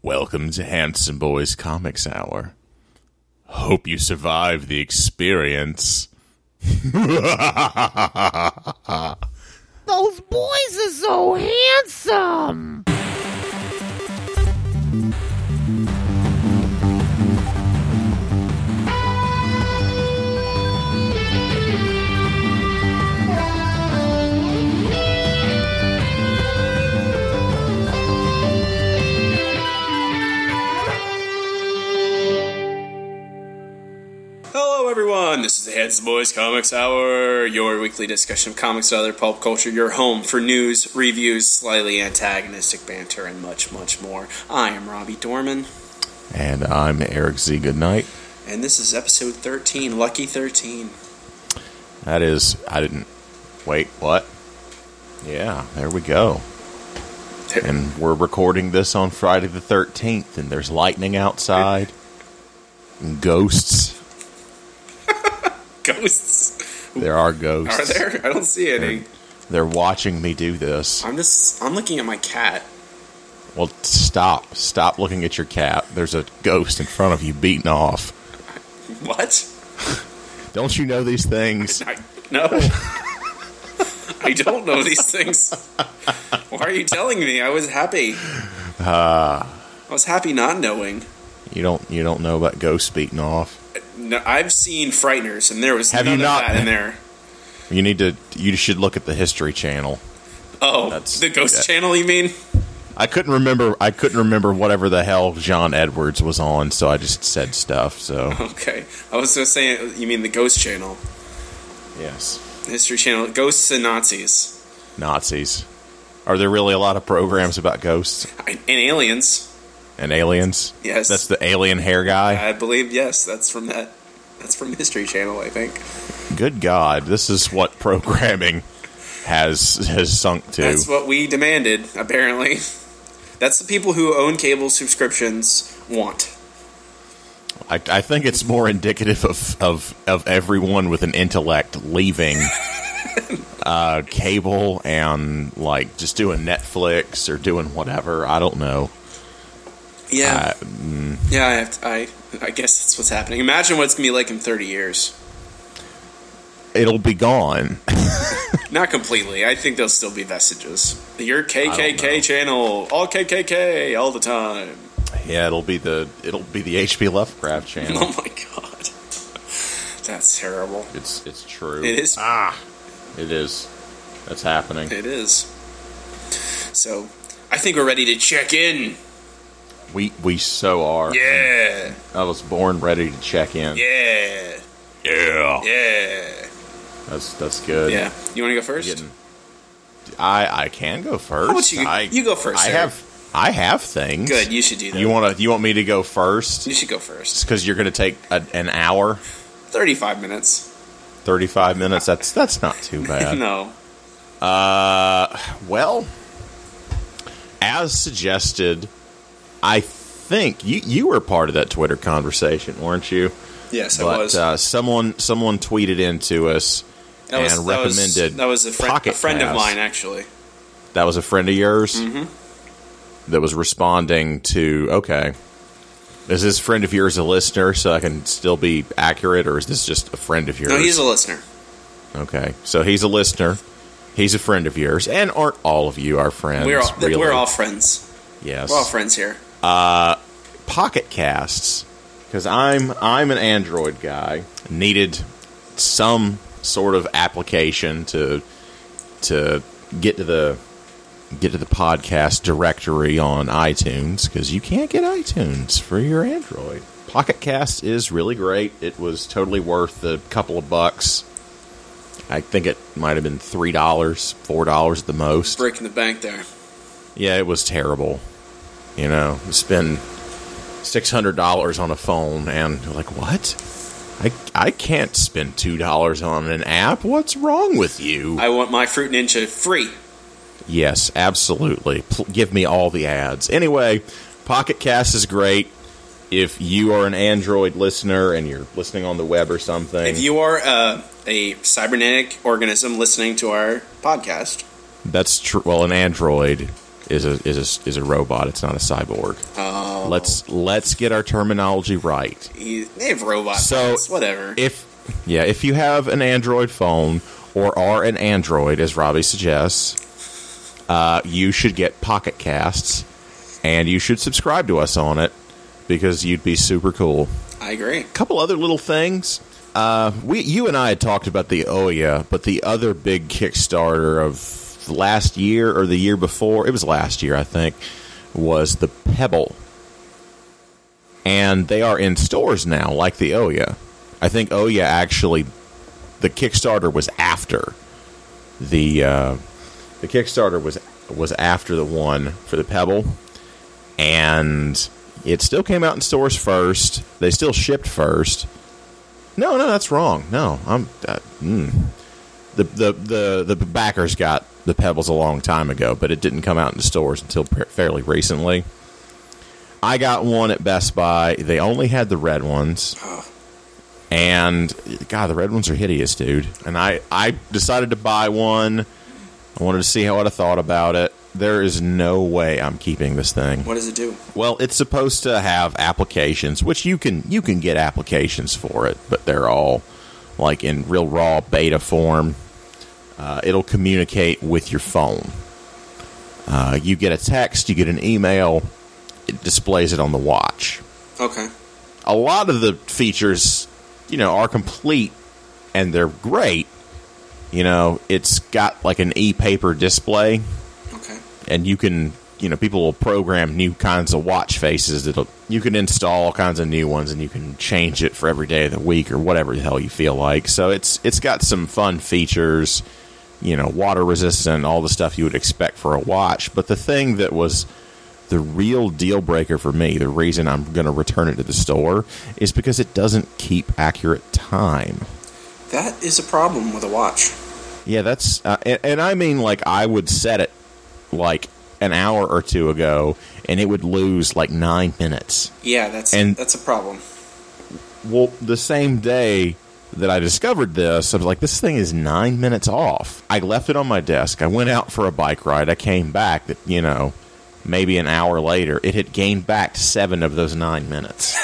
Welcome to Handsome Boys Comics Hour. Hope you survive the experience. Those boys are so handsome! Hello everyone, this is the Handsome Boys Comics Hour, your weekly discussion of comics and other pulp culture, your home for news, reviews, slightly antagonistic banter, and much, much more. I am Robbie Dorman. And I'm Eric Z. Goodnight. And this is episode 13, Lucky 13. That is, wait, what? Yeah, there we go. And we're recording this on Friday the 13th, and there's lightning outside, and ghosts. Ghosts? There are ghosts. Are there? I don't see any. They're watching me do this. I'm looking at my cat. Well, stop. Stop looking at your cat. There's a ghost in front of you beating off. What? Don't you know these things? No. I don't know these things. Why are you telling me? I was happy. I was happy not knowing. You don't know about ghosts beating off? No, I've seen Frighteners, and there was Have none you not, of that in there. You should look at the History Channel. Oh, the Ghost Channel, you mean? I couldn't remember whatever the hell John Edwards was on, so I just said stuff. So okay, I was just saying, you mean the Ghost Channel? Yes, the History Channel, Ghosts and Nazis. Nazis. Are there really a lot of programs about ghosts And aliens? And aliens? Yes, that's the alien hair guy. I believe yes. That's from History Channel, I think. Good God, this is what programming has sunk to. That's what we demanded, apparently. That's the people who own cable subscriptions want. I think it's more indicative of everyone with an intellect leaving cable and like just doing Netflix or doing whatever. I don't know. Yeah, I guess that's what's happening. Imagine what it's gonna be like in 30 years. It'll be gone. Not completely. I think there'll still be vestiges. Your KKK channel, all KKK, all the time. Yeah, it'll be the H.P. Lovecraft channel. Oh my God, that's terrible. It's true. It is. It is. That's happening. It is. So, I think we're ready to check in. We so are. Yeah. I was born ready to check in. Yeah. That's good. Yeah. You want to go first? I can go first. How about you go first? I have things. Good. You should do that. You want me to go first? You should go first. Because you're going to take an hour. 35 minutes. 35 minutes. That's not too bad. No. Well, as suggested, I think you were part of that Twitter conversation, weren't you? Yes, I was. Someone tweeted into us recommended. That was a friend of mine, actually. That was a friend of yours? Mm-hmm. That was responding to, okay. Is this friend of yours a listener so I can still be accurate, or is this just a friend of yours? No, he's a listener. Okay, so he's a listener. He's a friend of yours. And aren't all of you our friends? We're all friends. Yes. We're all friends here. Pocket Casts, because I'm an Android guy, needed some sort of application to get to the podcast directory on iTunes, because you can't get iTunes for your Android. Pocket Cast is really great. It was totally worth a couple of bucks. I think it might have been $3, $4 at the most. Breaking the bank there. Yeah, it was terrible. You know, spend $600 on a phone, and like, what? I can't spend $2 on an app. What's wrong with you? I want my Fruit Ninja free. Yes, absolutely. Give me all the ads. Anyway, Pocket Cast is great. If you are an Android listener and you're listening on the web or something. If you are a cybernetic organism listening to our podcast. That's true. Well, an android is a robot. It's not a cyborg. Oh, No. Let's get our terminology right. They have robot So pets, whatever. If you have an Android phone or are an Android, as Robbie suggests, you should get Pocket Casts, and you should subscribe to us on it because you'd be super cool. I agree. A couple other little things. You and I had talked about the Ouya, but the other big Kickstarter of last year or the year before, it was last year, I think, was the Pebble. And they are in stores now, like the Ouya. I think Ouya actually, the Kickstarter was after the Kickstarter was after the one for the Pebble, and it still came out in stores first. They still shipped first. No, that's wrong. No, the backers got the Pebbles a long time ago, but it didn't come out in stores until fairly recently. I got one at Best Buy. They only had the red ones. And, God, the red ones are hideous, dude. And I decided to buy one. I wanted to see what I thought about it. There is no way I'm keeping this thing. What does it do? Well, it's supposed to have applications, which you can get applications for it, but they're all like in real raw beta form. It'll communicate with your phone. You get a text, you get an email, it displays it on the watch. Okay. A lot of the features, are complete and they're great. It's got like an e-paper display. Okay. And you can, people will program new kinds of watch faces that you can install all kinds of new ones, and you can change it for every day of the week or whatever the hell you feel like. So it's got some fun features, water resistant, all the stuff you would expect for a watch. But the thing that was the real deal breaker for me, the reason I'm going to return it to the store, is because it doesn't keep accurate time. That is a problem with a watch. Yeah, that's and I mean, like, I would set it like an hour or two ago, and it would lose like 9 minutes. Yeah, that's a problem. Well, the same day that I discovered this, I was like, this thing is 9 minutes off. I left it on my desk. I went out for a bike ride. I came back, maybe an hour later. It had gained back 7 of those 9 minutes.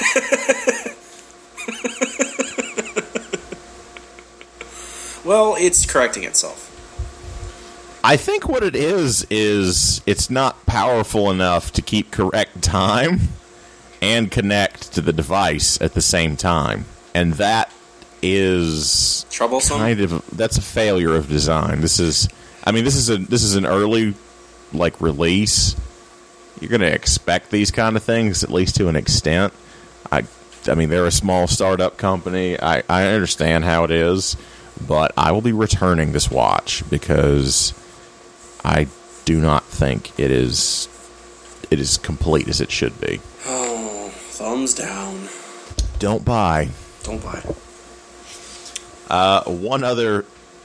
Well, it's correcting itself. I think what it is it's not powerful enough to keep correct time and connect to the device at the same time. And that is troublesome. That's a failure of design. This is an early release. You're going to expect these kind of things, at least to an extent. I mean, they're a small startup company. I understand how it is, but I will be returning this watch because I do not think it is complete as it should be. Oh, thumbs down. Don't buy. Don't buy. One other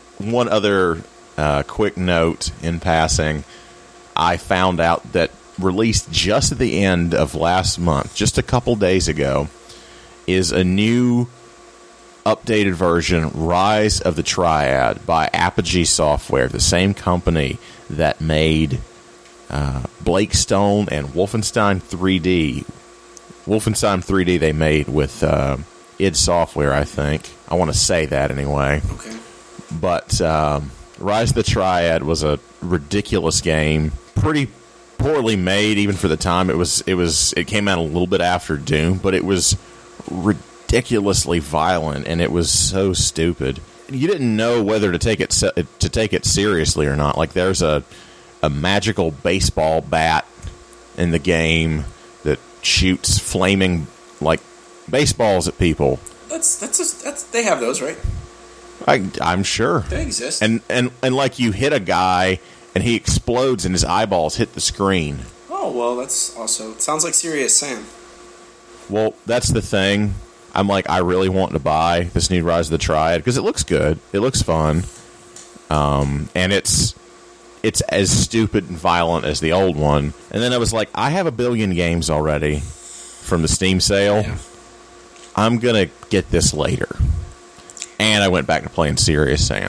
quick note in passing. I found out that released just at the end of last month, just a couple days ago, is a new updated version, Rise of the Triad, by Apogee Software, the same company that made Blake Stone and Wolfenstein 3D. Wolfenstein 3D they made with id Software, I think. I want to say that anyway. Okay. But Rise of the Triad was a ridiculous game, pretty poorly made even for the time. It came out a little bit after Doom, but it was ridiculously violent, and it was so stupid. You didn't know whether to take it seriously or not. Like, there's a magical baseball bat in the game that shoots flaming baseballs at people. That's they have those, right? I'm sure they exist. And you hit a guy and he explodes and his eyeballs hit the screen. Oh, well, that's also sounds like Serious Sam. Well, that's the thing. I'm I really want to buy this new Rise of the Triad because it looks good. It looks fun. And it's as stupid and violent as the old one. And then I was like, I have a billion games already from the Steam sale. Yeah. I'm going to get this later. And I went back to playing Serious Sam.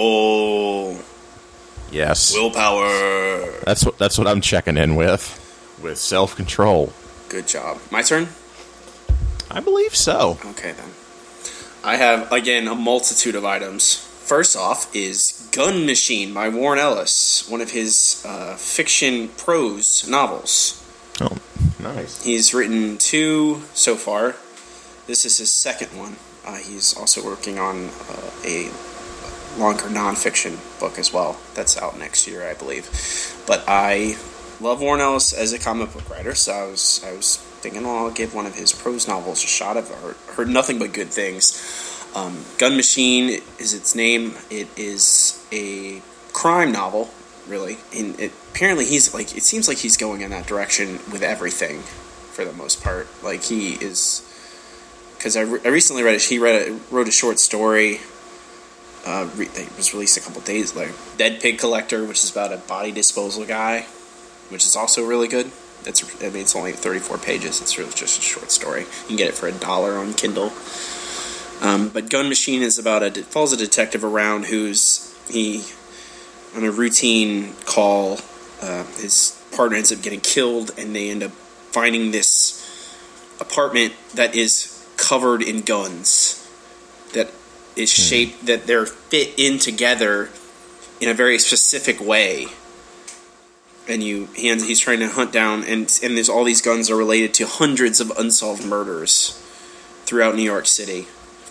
Self-control. Yes. Willpower. That's what I'm checking in with. with self-control. Good job. My turn? I believe so. Okay, then. I have, again, a multitude of items. First off is Gun Machine by Warren Ellis, one of his fiction prose novels. Oh, nice. He's written 2 so far. This is his second one. He's also working on a longer nonfiction book as well. That's out next year, I believe. But I love Warren Ellis as a comic book writer, so I was thinking, I'll give one of his prose novels a shot. I've heard nothing but good things. Gun Machine is its name. It is a crime novel, really. And apparently it seems like he's going in that direction with everything, for the most part. Like, he is, because I recently read it. He wrote a short story that was released a couple days later. Dead Pig Collector, which is about a body disposal guy, which is also really good. It's only 34 pages. It's really just a short story. You can get it for $1 on Kindle. But Gun Machine is about follows a detective around on a routine call. His partner ends up getting killed, and they end up finding this apartment that is covered in guns. That is shaped, that they're fit in together in a very specific way. And he's trying to hunt down, and there's all these guns are related to hundreds of unsolved murders throughout New York City.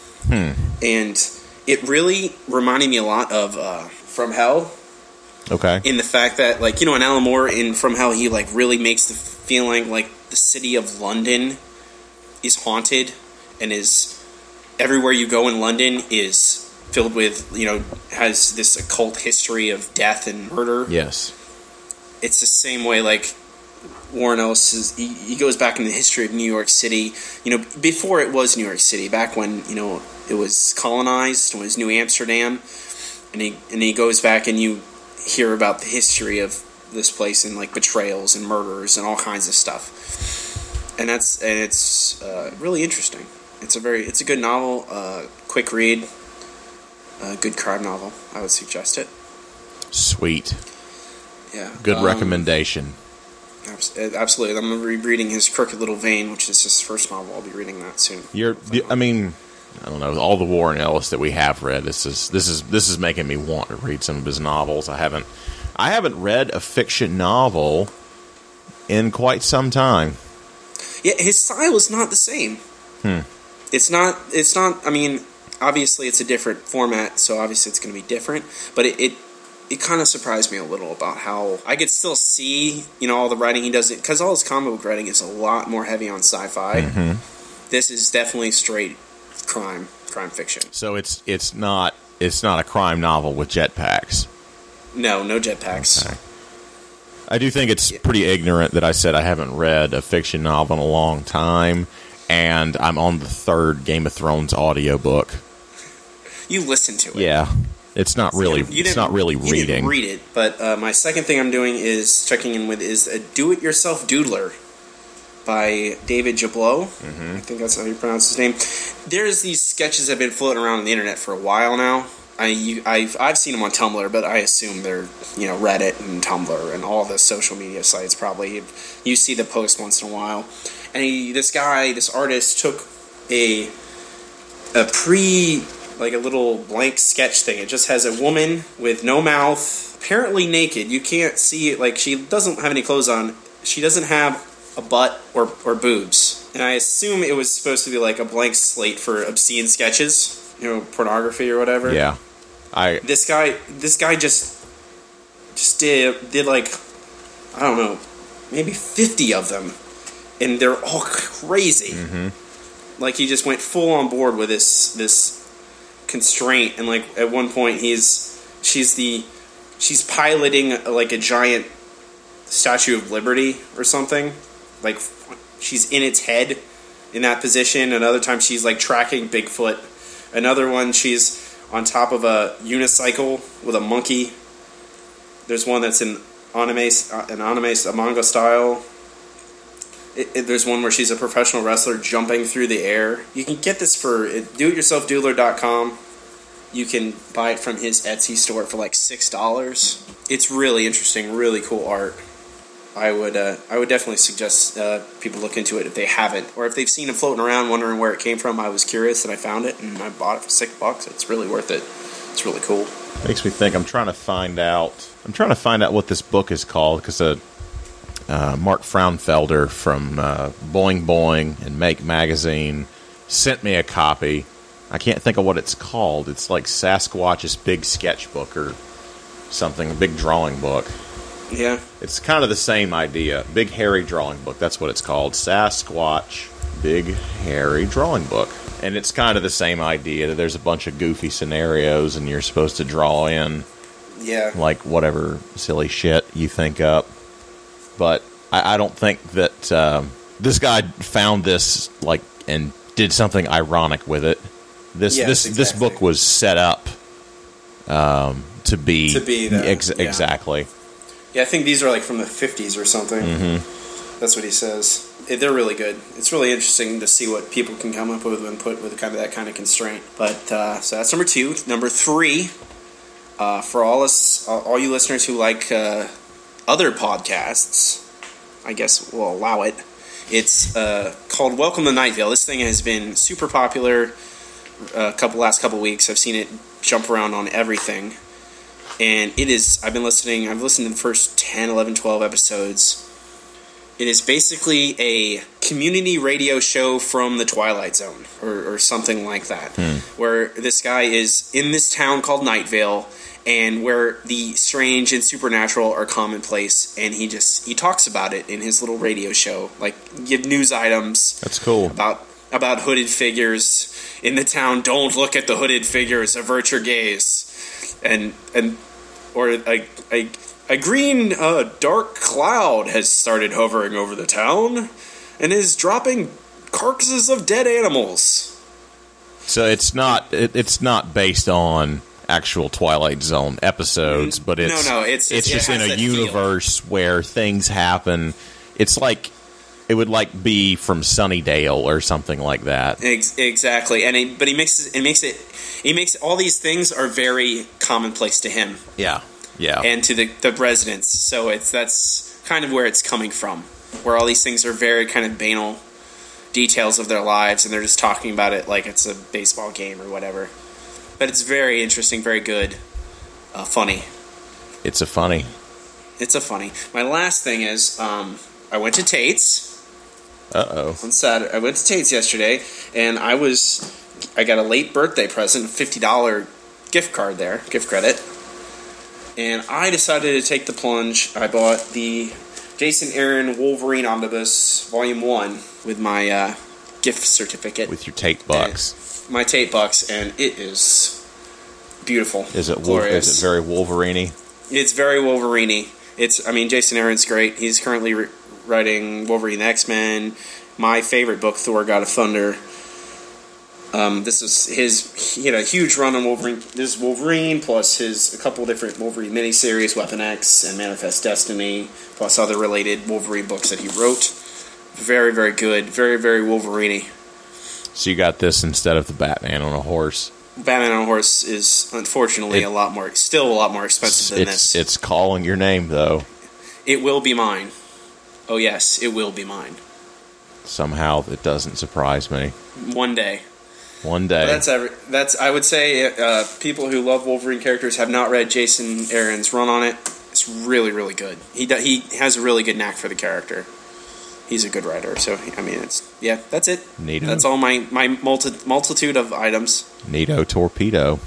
And it really reminded me a lot of From Hell. Okay. In the fact that, like, in Alan Moore in From Hell, he really makes the feeling like the city of London is haunted, and is everywhere you go in London is filled with, has this occult history of death and murder. Yes. It's the same way, like, Warren Ellis he goes back in the history of New York City, before it was New York City, back when, it was colonized, when it was New Amsterdam, and he goes back and you hear about the history of this place and, like, betrayals and murders and all kinds of stuff. And it's really interesting. It's a good novel, quick read, good crime novel. I would suggest it. Sweet. Yeah. Good recommendation. Absolutely. I'm going to be reading his Crooked Little Vein, which is his first novel. I'll be reading that soon. I don't know, all the Warren Ellis that we have read, this is making me want to read some of his novels. I haven't read a fiction novel in quite some time. Yeah, his style is not the same. It's not, obviously it's a different format, so obviously it's going to be different, but it kind of surprised me a little about how I could still see, all the writing he does, because all his comic book writing is a lot more heavy on sci-fi. This is definitely straight crime fiction. So it's not a crime novel with jetpacks. No jetpacks. Okay. I do think it's pretty ignorant that I said I haven't read a fiction novel in a long time, and I'm on the 3rd Game of Thrones audiobook. You listen to it. Yeah. It's not really reading. You didn't read it, but my second thing I'm doing is checking in with is a Do-It-Yourself Doodler by David Jablow. I think that's how you pronounce his name. There's these sketches that have been floating around on the internet for a while now. I've seen them on Tumblr, but I assume they're Reddit and Tumblr and all the social media sites probably. You see the post once in a while, and this artist took a little blank sketch thing. It just has a woman with no mouth, apparently naked. You can't see it. Like, she doesn't have any clothes on. She doesn't have a butt or boobs. And I assume it was supposed to be like a blank slate for obscene sketches, pornography or whatever. Yeah. This guy just did like, I don't know, maybe 50 of them, and they're all crazy. Like, he just went full on board with this constraint, and like at one point she's piloting like a giant Statue of Liberty or something, like she's in its head in that position. Another time she's like tracking Bigfoot. Another one she's on top of a unicycle with a monkey. There's one that's an anime manga style. There's one where she's a professional wrestler jumping through the air. You can get this for doityourselfdoodler.com. You can buy it from his Etsy store for like $6. It's really interesting, really cool art. I would definitely suggest people look into it if they haven't, or if they've seen it floating around wondering where it came from. I was curious and I found it and I bought it for $6. It's really worth it. It's really cool. Makes me think. I'm trying to find out what this book is called, because Mark Fraunfelder from Boing Boing and Make Magazine sent me a copy. I can't think of what it's called. It's like Sasquatch's Big Sketchbook or something, a big drawing book. Yeah. It's kind of the same idea. Big Hairy Drawing Book. That's what it's called. Sasquatch Big Hairy Drawing Book. And it's kind of the same idea, that there's a bunch of goofy scenarios and you're supposed to draw in like whatever silly shit you think up. But I don't think that this guy found this and did something ironic with it. This book was set up to be that. Exactly. Yeah, I think these are from the 50s or something. Mm-hmm. That's what he says. They're really good. It's really interesting to see what people can come up with and put with that kind of constraint. But so that's number 2. Number 3, for all you listeners who like other podcasts, I guess we'll allow it. It's called Welcome to Night Vale. This thing has been super popular last couple weeks. I've seen it jump around on everything. And it is, I've listened to the first 10, 11, 12 episodes. It is basically a community radio show from the Twilight Zone, or something like that, where this guy is in this town called Night Vale, and where the strange and supernatural are commonplace, and he talks about it in his little radio show, give news items. That's cool. About hooded figures in the town. Don't look at the hooded figures, avert your gaze, or a green dark cloud has started hovering over the town and is dropping carcasses of dead animals. So it's not based on actual Twilight Zone episodes, but it's just in a universe where things happen. It's like it would be from Sunnydale or something like that. Exactly, but he makes all these things are very commonplace to him. Yeah. Yeah. And to the residents. So that's kind of where it's coming from, where all these things are very kind of banal details of their lives, and they're just talking about it like it's a baseball game or whatever. But it's very interesting, very good, funny. It's a funny. My last thing is, I went to Tate's. Uh-oh. On Saturday. I went to Tate's yesterday, and I got a late birthday present, $50 gift credit. And I decided to take the plunge. I bought the Jason Aaron Wolverine Omnibus Volume 1 with my gift certificate. With your Tate bucks. My Tate bucks, and it is beautiful. Is it very Wolverine-y? It's very Wolverine-y. Jason Aaron's great. He's currently writing Wolverine X-Men. My favorite book, Thor: God of Thunder. This is he had a huge run on Wolverine. This is Wolverine plus a couple different Wolverine miniseries, Weapon X and Manifest Destiny, plus other related Wolverine books that he wrote. Very, very good. Very, very Wolverine-y. So you got this instead of the Batman on a horse. Batman on a horse is unfortunately still a lot more expensive than this. It's calling your name, though. It will be mine. Oh yes, it will be mine. Somehow it doesn't surprise me. One day. But that's I would say people who love Wolverine characters have not read Jason Aaron's run on it. It's really, really good. He has a really good knack for the character. He's a good writer. So that's it. Neato. That's all my multitude of items. Neato Torpedo.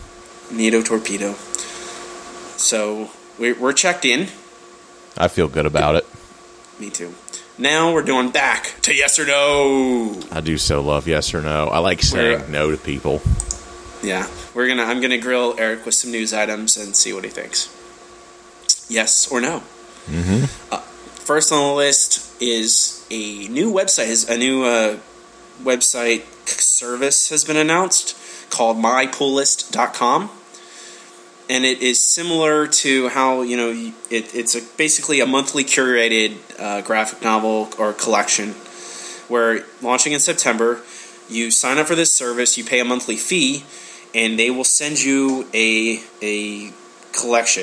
So we're checked in. I feel good about it. Me too. Now we're going back to yes or no. I do so love yes or no. I like saying no to people. Yeah, I'm gonna grill Eric with some news items and see what he thinks. Yes or no. Mm-hmm. First on the list is a new website. A new website service has been announced called mypullist.com. And it is similar to how, it's basically a monthly curated graphic novel or collection where, launching in September, you sign up for this service, you pay a monthly fee, and they will send you a collection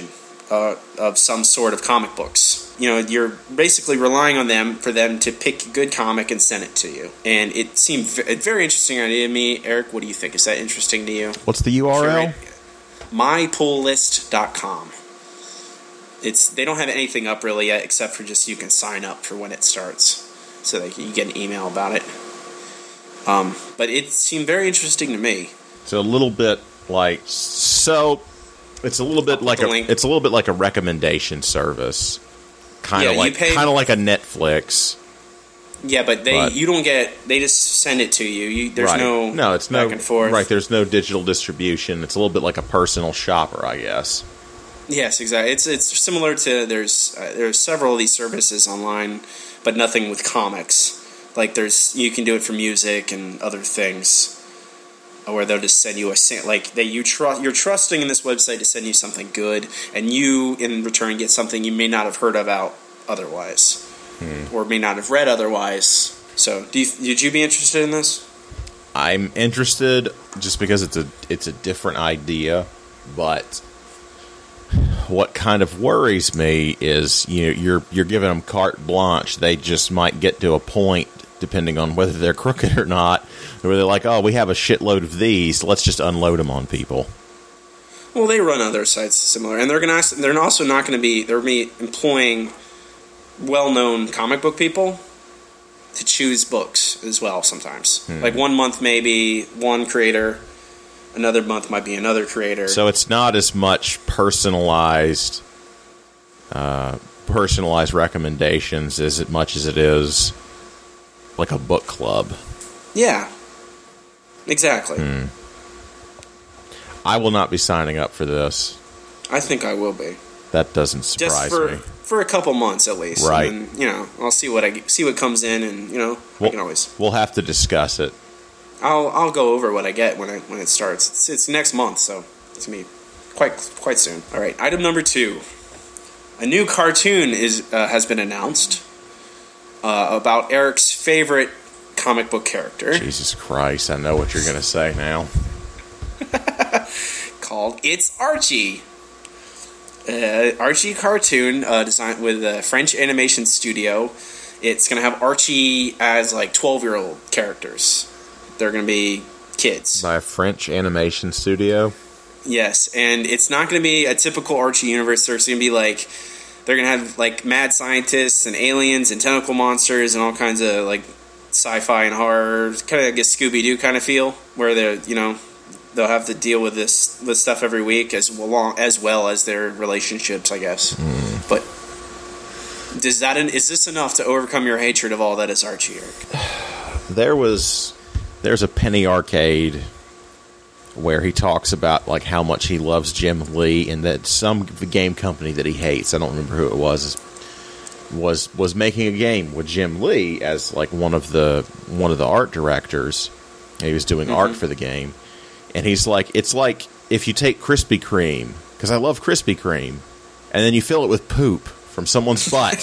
of some sort of comic books. You know, you're basically relying on them for them to pick a good comic and send it to you. And it seemed a very interesting idea to me. Eric, what do you think? Is that interesting to you? What's the URL? MyPullList.com. They don't have anything up really yet, except for just you can sign up for when it starts, so that you get an email about it. But it seemed very interesting to me. It's a little bit like It's a little bit like a recommendation service, kind of like a Netflix. Yeah, but you don't get. They just send it to you. There's it's back and forth. Right, there's no digital distribution. It's a little bit like a personal shopper, I guess. Yes, exactly. It's similar to there's several of these services online, but nothing with comics. Like you can do it for music and other things, where they'll just send you you're trusting in this website to send you something good, and you in return get something you may not have heard about otherwise, or may not have read otherwise. So, would you be interested in this? I'm interested just because it's a different idea, but what kind of worries me is you're giving them carte blanche. They just might get to a point, depending on whether they're crooked or not, where they're like, oh, we have a shitload of these, let's just unload them on people. Well, they run other sites similar, and they're also not going to be employing well-known comic book people to choose books as well sometimes. Like 1 month maybe one creator, another month might be another creator. So it's not as much personalized recommendations as much as it is like a book club. Yeah, exactly. I will not be signing up for this. I think I will be. That doesn't surprise me. For a couple months at least, right? And then, I'll see what comes in, and I can always. We'll have to discuss it. I'll go over what I get when it starts. It's next month, so it's gonna be quite soon. All right, item number 2. A new cartoon has been announced about Eric's favorite comic book character. Jesus Christ, I know what you're going to say now. Called It's Archie. Archie cartoon designed with a French animation studio. It's going to have Archie as 12-year-old characters. They're going to be kids. By a French animation studio? Yes, and it's not going to be a typical Archie universe. There's going to be they're going to have mad scientists and aliens and tentacle monsters and all kinds of sci-fi and horror, kind of like a Scooby-Doo kind of feel, where they'll have to deal with this stuff every week as well as their relationships, I guess. But is this enough to overcome your hatred of all that is Archie, Eric? There's a Penny Arcade where he talks about how much he loves Jim Lee, and that some game company that he hates, I don't remember who it was making a game with Jim Lee as one of the art directors. He was doing art for the game, and he's like, it's like if you take Krispy Kreme, because I love Krispy Kreme, and then you fill it with poop from someone's butt.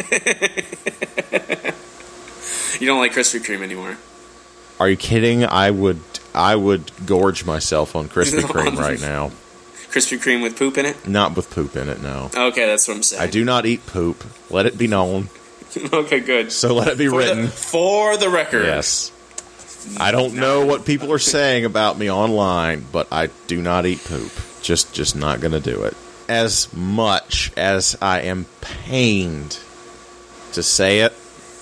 You don't like Krispy Kreme anymore? Are you kidding? I would gorge myself on Krispy Kreme right now. Krispy Kreme with poop in it? Not with poop in it, no. Okay, that's what I'm saying. I do not eat poop. Let it be known. Okay, good. So let it be written. For the record. Yes. I don't know what people are saying about me online, but I do not eat poop. Just not going to do it. As much as I am pained to say it,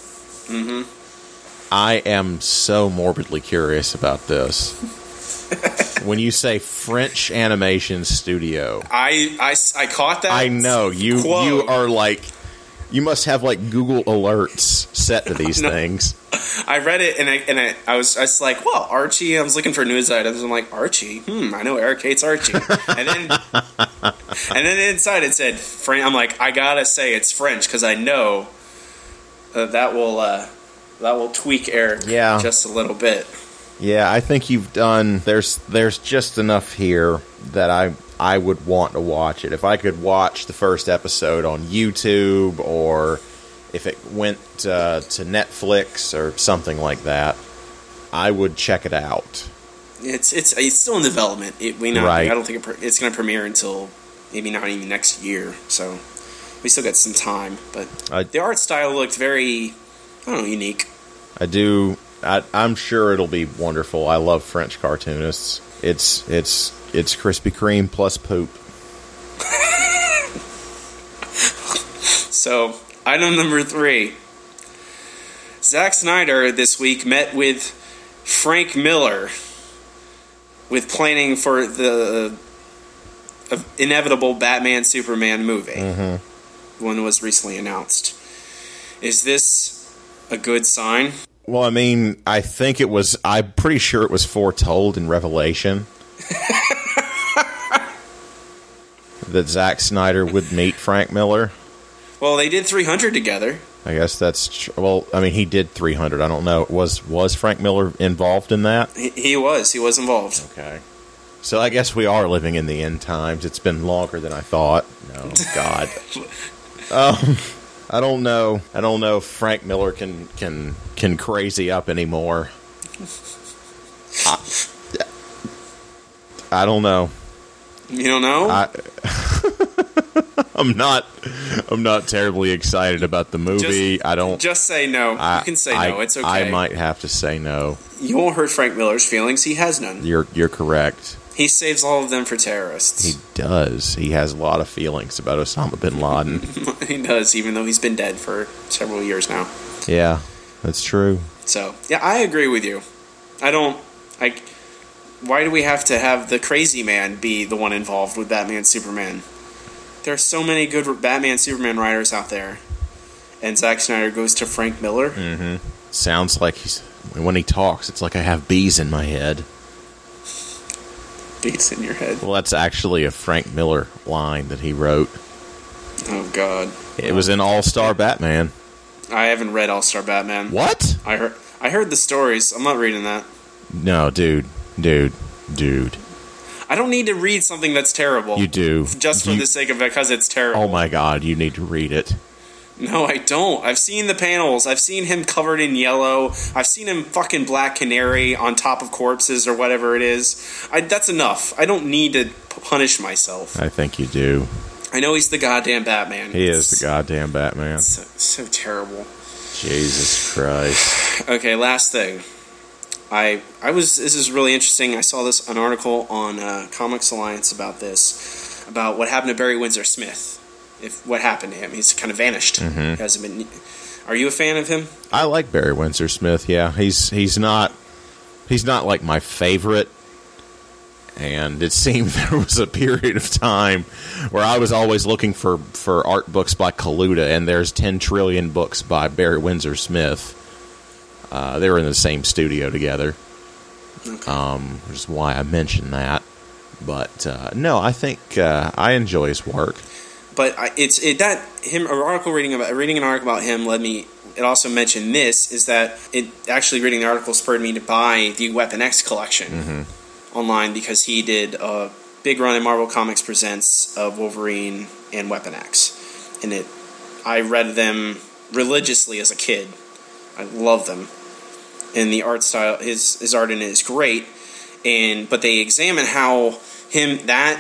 I am so morbidly curious about this. When you say French animation studio, I caught that. I know you are you must have Google alerts set to these things. I read it and I was like, well, Archie. I was looking for news items. I'm like, Archie. I know Eric hates Archie. and then inside it said French. I'm like, I gotta say it's French because I know that will tweak Eric just a little bit. Yeah, I think you've done. There's just enough here that I would want to watch it. If I could watch the first episode on YouTube, or if it went to Netflix or something like that, I would check it out. It's still in development. Right. I don't think it's going to premiere until maybe not even next year. So we still got some time. But the art style looked very, I don't know, unique. I do. I'm sure it'll be wonderful. I love French cartoonists. It's Krispy Kreme plus poop. So, item number 3. Zack Snyder this week met with Frank Miller with planning for the inevitable Batman-Superman movie. Mm-hmm. One was recently announced. Is this a good sign? Well, I mean, I think it was... I'm pretty sure it was foretold in Revelation that Zack Snyder would meet Frank Miller. Well, they did 300 together. I guess that's... Well, I mean, he did 300. I don't know. Was Frank Miller involved in that? He was. He was involved. Okay. So I guess we are living in the end times. It's been longer than I thought. No, God. I don't know. I don't know if Frank Miller can crazy up anymore. I don't know. You don't know? I'm not terribly excited about the movie. Just say no. You can say no. It's okay. I might have to say no. You won't hurt Frank Miller's feelings. He has none. You're correct. He saves all of them for terrorists. He does. He has a lot of feelings about Osama bin Laden. He does, even though he's been dead for several years now. Yeah, that's true. So, yeah, I agree with you. Why do we have to have the crazy man be the one involved with Batman Superman? There are so many good Batman Superman writers out there. And Zack Snyder goes to Frank Miller. Mm-hmm. Sounds like when he talks, it's like I have bees in my head. Beats in your head. Well, that's actually a Frank Miller line that he wrote. Oh, God. It was in All-Star Batman. I haven't read All-Star Batman. What? I heard the stories. I'm not reading that. No, dude. I don't need to read something that's terrible. You do. Just for the sake of it, because it's terrible. Oh, my God. You need to read it. No, I don't. I've seen the panels. I've seen him covered in yellow. I've seen him fucking Black Canary on top of corpses or whatever it is. That's enough. I don't need to punish myself. I think you do. I know he's the goddamn Batman. He is the goddamn Batman. So terrible. Jesus Christ. Okay, last thing. This is really interesting. I saw an article on Comics Alliance about this, about what happened to Barry Windsor Smith. What happened to him? He's kind of vanished. Mm-hmm. He hasn't been. Are you a fan of him? I like Barry Windsor Smith. Yeah, he's not like my favorite. And it seemed there was a period of time where I was always looking for art books by Kaluta, and there's 10 trillion books by Barry Windsor Smith. They were in the same studio together, okay. Which is why I mentioned that. But no, I think I enjoy his work. But reading an article about him led me. It also mentioned this is that reading the article spurred me to buy the Weapon X collection online, because he did a big run in Marvel Comics Presents of Wolverine and Weapon X, and I read them religiously as a kid. I love them, and the art style, his art in it is great. But they examine how. They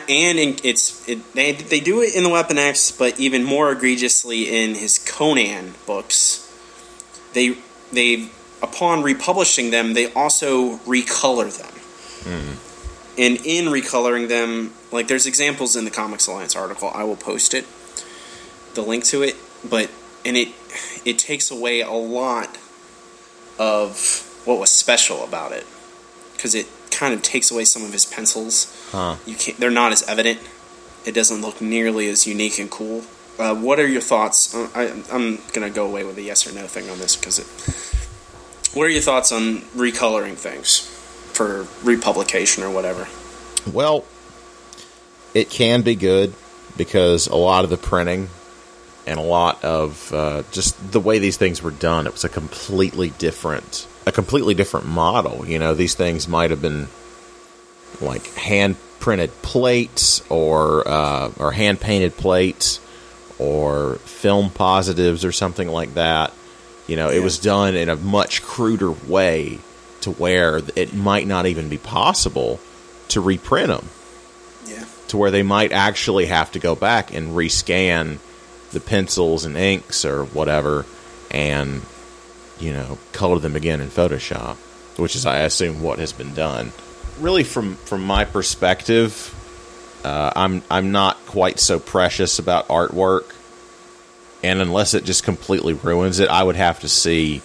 do it in the Weapon X, but even more egregiously in his Conan books. They upon republishing them, they also recolor them. And in recoloring them, like, there's examples in the Comics Alliance article. I will post it, the link to it. And it takes away a lot of what was special about it, because it kind of takes away some of his pencils. They're not as evident. It doesn't look nearly as unique and cool. What are your thoughts? I'm gonna go away with a yes or no thing on this, because what are your thoughts on recoloring things for republication or whatever? Well, it can be good, because a lot of the printing and a lot of just the way these things were done, it was a completely different model. You know, these things might have been like hand printed plates or hand painted plates or film positives or something like that. You know, it was done in a much cruder way to where it might not even be possible to reprint them. Yeah. to where they might actually have to go back and rescan the pencils and inks or whatever and, color them again in Photoshop, which is, I assume, what has been done. Really, from my perspective, I'm not quite so precious about artwork, and unless it just completely ruins it, I would have to see,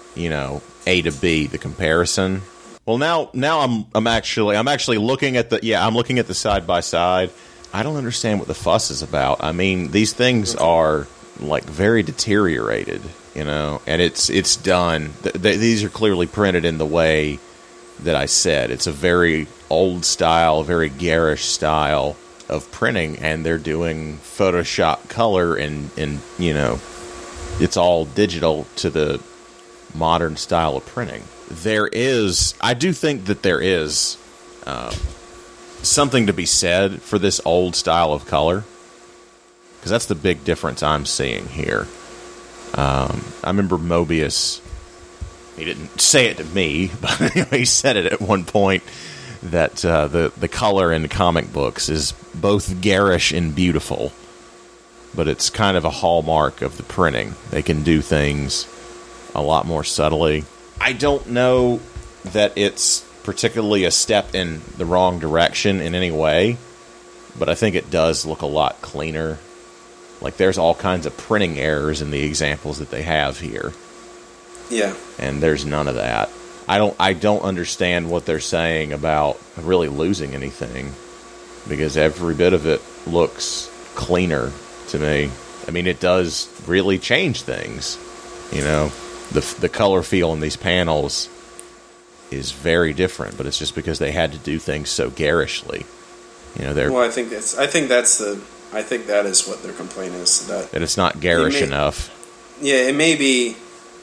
A to B, the comparison. Well, now I'm actually looking at I'm looking at the side by side. I don't understand what the fuss is about. I mean, these things are like very deteriorated, and it's done. These are clearly printed in the way that I said. It's a very old style, very garish style of printing, and they're doing Photoshop color and it's all digital to the modern style of printing. I do think that there is something to be said for this old style of color, because that's the big difference I'm seeing here. I remember Mobius, he didn't say it to me, but he said it at one point, that the color in comic books is both garish and beautiful, but it's kind of a hallmark of the printing. They can do things a lot more subtly. I don't know that it's particularly a step in the wrong direction in any way, but I think it does look a lot cleaner. Like, there's all kinds of printing errors in the examples that they have here. Yeah. And there's none of that. I don't understand what they're saying about really losing anything, because every bit of it looks cleaner to me. I mean, it does really change things. The color feel in these panels is very different, but it's just because they had to do things so garishly. Well, I think that is what their complaint is, that it's not garish enough. Yeah, it may be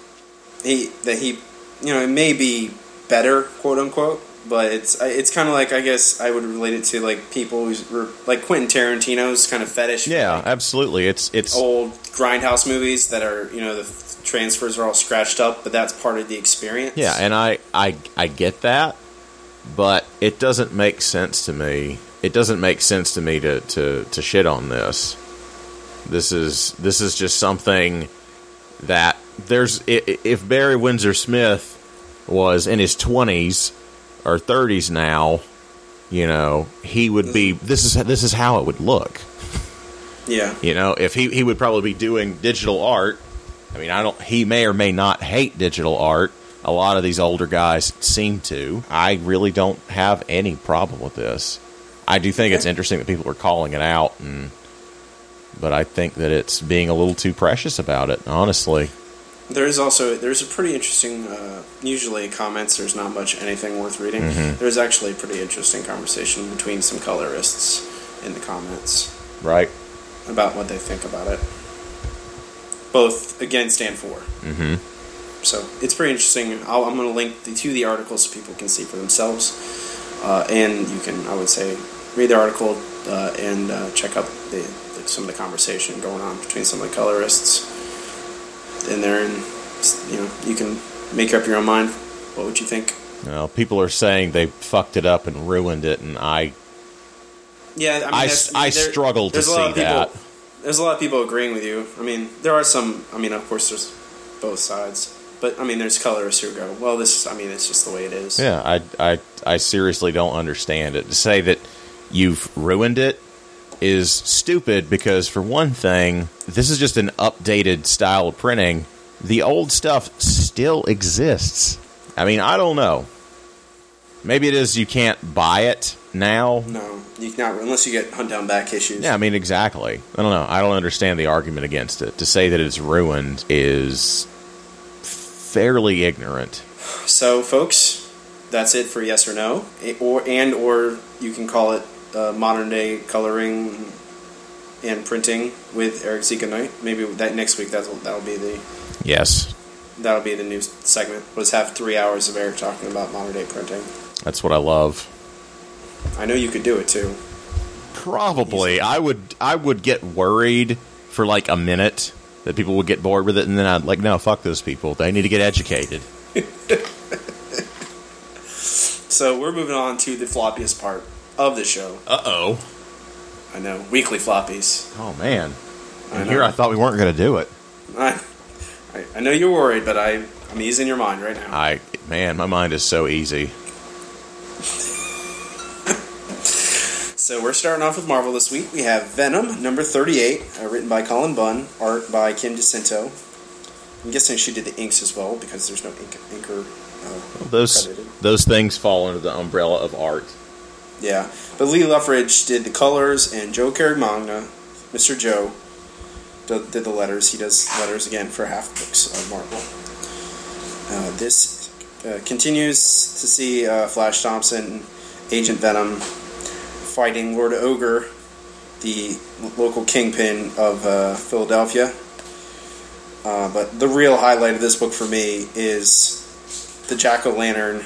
it may be better, quote unquote, but it's kind of like, I guess I would relate it to like people who like Quentin Tarantino's kind of fetish. Yeah, like, absolutely. It's old grindhouse movies that are the transfers are all scratched up, but that's part of the experience. Yeah, and I get that, but it doesn't make sense to me. It doesn't make sense to me to shit on this. This is just something that if Barry Windsor Smith was in his 20s or 30s now, he would be. This is how it would look. Yeah. If he would probably be doing digital art. I mean, he may or may not hate digital art. A lot of these older guys seem to. I really don't have any problem with this. I do think it's interesting that people are calling it out, but I think that it's being a little too precious about it, honestly. There's a pretty interesting, usually comments, there's not much anything worth reading. Mm-hmm. There's actually a pretty interesting conversation between some colorists in the comments. Right. About what they think about it. Both against and for. Mm-hmm. So it's pretty interesting. I'm going to link to the articles so people can see for themselves. And you can, I would say, read the article and check out some of the conversation going on between some of the colorists in there, and you can make up your own mind. What would you think? Well, people are saying they fucked it up and ruined it, and I struggle to see that. There's a lot of people agreeing with you. I mean, there are some. I mean, of course, there's both sides. But, I mean, there's colorists who go, well, it's just the way it is. Yeah, I seriously don't understand it. To say that you've ruined it is stupid because, for one thing, this is just an updated style of printing. The old stuff still exists. I mean, I don't know. Maybe it is you can't buy it now. No, you cannot, unless you get hunt down back issues. Yeah, I mean, exactly. I don't know. I don't understand the argument against it. To say that it's ruined is fairly ignorant. So, folks, that's it for yes or no, or you can call it modern day coloring and printing with Eric Zika Knight. Maybe that next week that'll be the new segment. Let's have 3 hours of Eric talking about modern day printing. That's what I love. I know you could do it too. Probably. I would get worried for like a minute that people would get bored with it, and then I'd no, fuck those people. They need to get educated. So we're moving on to the floppiest part of the show. Uh-oh. I know. Weekly floppies. Oh, man. I And know. here I thought we weren't going to do it. I know you're worried, but I'm easing your mind right now. Man, my mind is so easy. So we're starting off with Marvel this week. We have Venom, number 38, written by Colin Bunn, art by Kim DeCinto. I'm guessing she did the inks as well, because there's no inker credited. Those things fall under the umbrella of art. Yeah, but Lee Luffridge did the colors, and Joe Carragmagna, Mr. Joe, did the letters. He does letters again for half books of Marvel. This continues to see Flash Thompson, Agent Venom, fighting Lord Ogre, the local kingpin of Philadelphia. But the real highlight of this book for me is the Jack-o'-lantern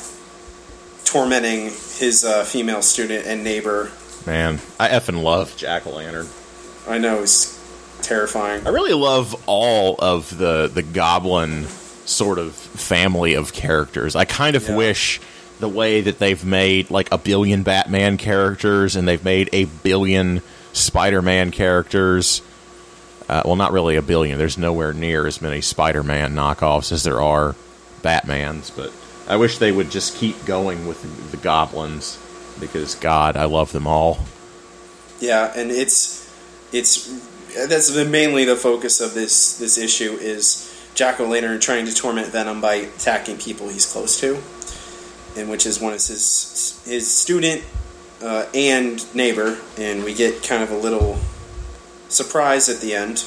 tormenting his female student and neighbor. Man, I effing love Jack-o'-lantern. I know, it's terrifying. I really love all of the Goblin sort of family of characters. I kind of wish the way that they've made like a billion Batman characters and they've made a billion Spider-Man characters. Well, not really a billion. There's nowhere near as many Spider-Man knockoffs as there are Batmans, but I wish they would just keep going with the Goblins because, God, I love them all. Yeah, and that's mainly the focus of this issue is Jack-o'-lantern trying to torment Venom by attacking people he's close to, and which is one of his student and neighbor, and we get kind of a little surprise at the end.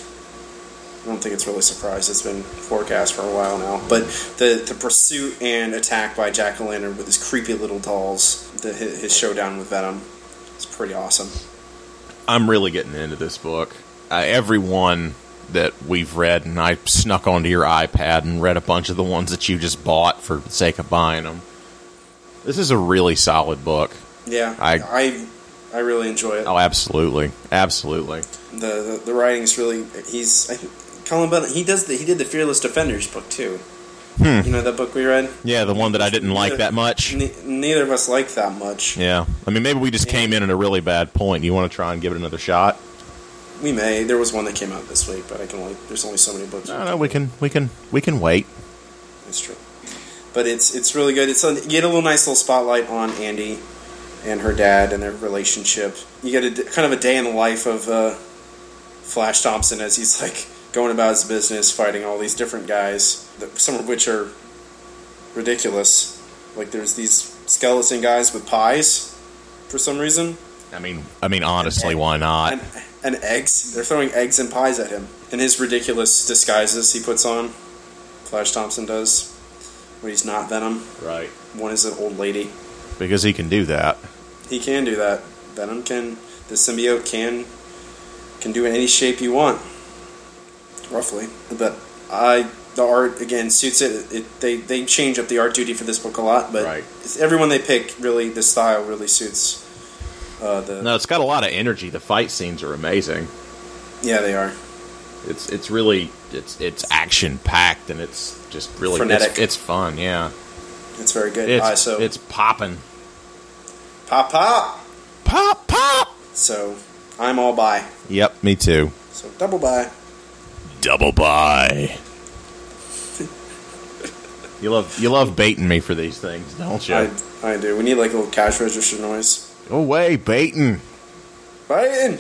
I don't think it's really a surprise. It's been forecast for a while now. But the pursuit and attack by Jack-o'-lantern with his creepy little dolls, his showdown with Venom, is pretty awesome. I'm really getting into this book. Every one that we've read, and I snuck onto your iPad and read a bunch of the ones that you just bought for the sake of buying them. This is a really solid book. Yeah, I really enjoy it. Oh, absolutely. Absolutely. The writing's really... Colin Bunn, he did the Fearless Defenders book, too. You know that book we read? Yeah, the one that I didn't like that much. Neither of us liked that much. Yeah. I mean, maybe we just came in at a really bad point. You want to try and give it another shot? We may. There was one that came out this week, but there's only so many books. No, we can wait. That's true. But it's really good. You get a nice little spotlight on Andy and her dad and their relationship. You get kind of a day in the life of Flash Thompson as he's like going about his business, fighting all these different guys, some of which are ridiculous. Like there's these skeleton guys with pies for some reason. I mean, honestly, why not? And eggs. They're throwing eggs and pies at him. And his ridiculous disguises he puts on, Flash Thompson does, when he's not Venom. Right. One is an old lady. Because he can do that. He can do that. Venom can. The symbiote can do it in any shape you want. Roughly. But the art, again, suits it. They change up the art duty for this book a lot, but right. Everyone they pick, really, the style really suits No, it's got a lot of energy. The fight scenes are amazing. Yeah, they are. It's really it's action packed and it's just really frenetic. It's fun, yeah. It's very good. It's popping. Pop. Pop. So I'm all buy. Yep, me too. So double buy. Double buy. You love baiting me for these things, don't you? I do. We need like a little cash register noise. Go away, baiting. Baiting.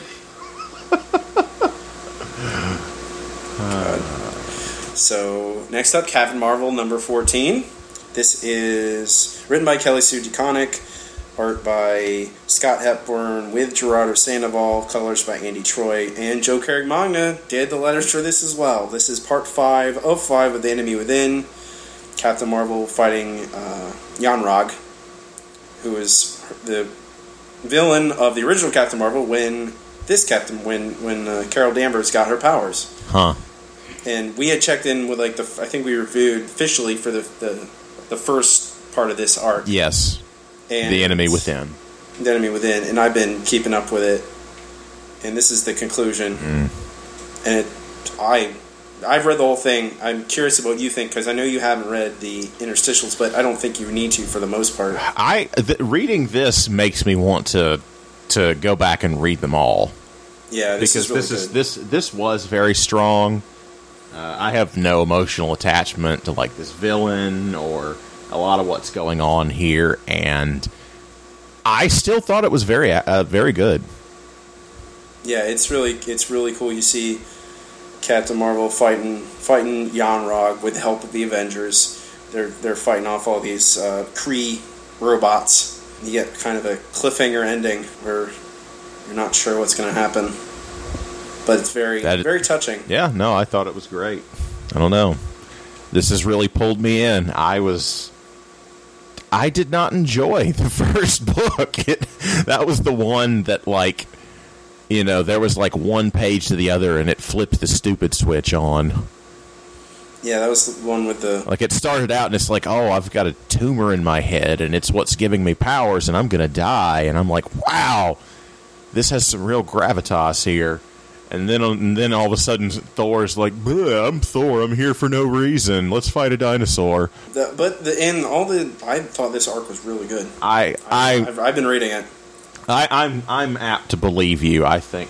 So next up, Captain Marvel number 14. This is written by Kelly Sue DeConnick, art by Scott Hepburn with Gerardo Sandoval, colors by Andy Troy, and Joe Carragmagna did the letters for this as well. This is part 5 of 5 of The Enemy Within. Captain Marvel fighting Yon-Rogg, who is the villain of the original Captain Marvel when Carol Danvers got her powers. Huh. And we had checked in with I think we reviewed officially for the first part of this arc. Yes. And The Enemy Within. The Enemy Within, and I've been keeping up with it. And this is the conclusion. And I've read the whole thing. I'm curious about what you think, because I know you haven't read the interstitials, but I don't think you need to for the most part. Reading this makes me want to to go back and read them all. Yeah, Because this was very strong. I have no emotional attachment to like this villain or a lot of what's going on here, and I still thought it was very very good. Yeah, it's really cool. You see Captain Marvel fighting Yon-Rogg with the help of the Avengers. They're fighting off all these Kree robots. You get kind of a cliffhanger ending where you're not sure what's going to happen, but it's very touching. Yeah, no, I thought it was great. I don't know. This has really pulled me in. I did not enjoy the first book. That was the one that, like, you know, there was like one page to the other and it flipped the stupid switch on. Yeah, that was the one with the... Like, it started out and it's like, oh, I've got a tumor in my head and it's what's giving me powers and I'm going to die. And I'm like, wow, this has some real gravitas here. And then all of a sudden Thor's like, I'm Thor, I'm here for no reason. Let's fight a dinosaur. I thought this arc was really good. I've been reading it. I'm apt to believe you. I think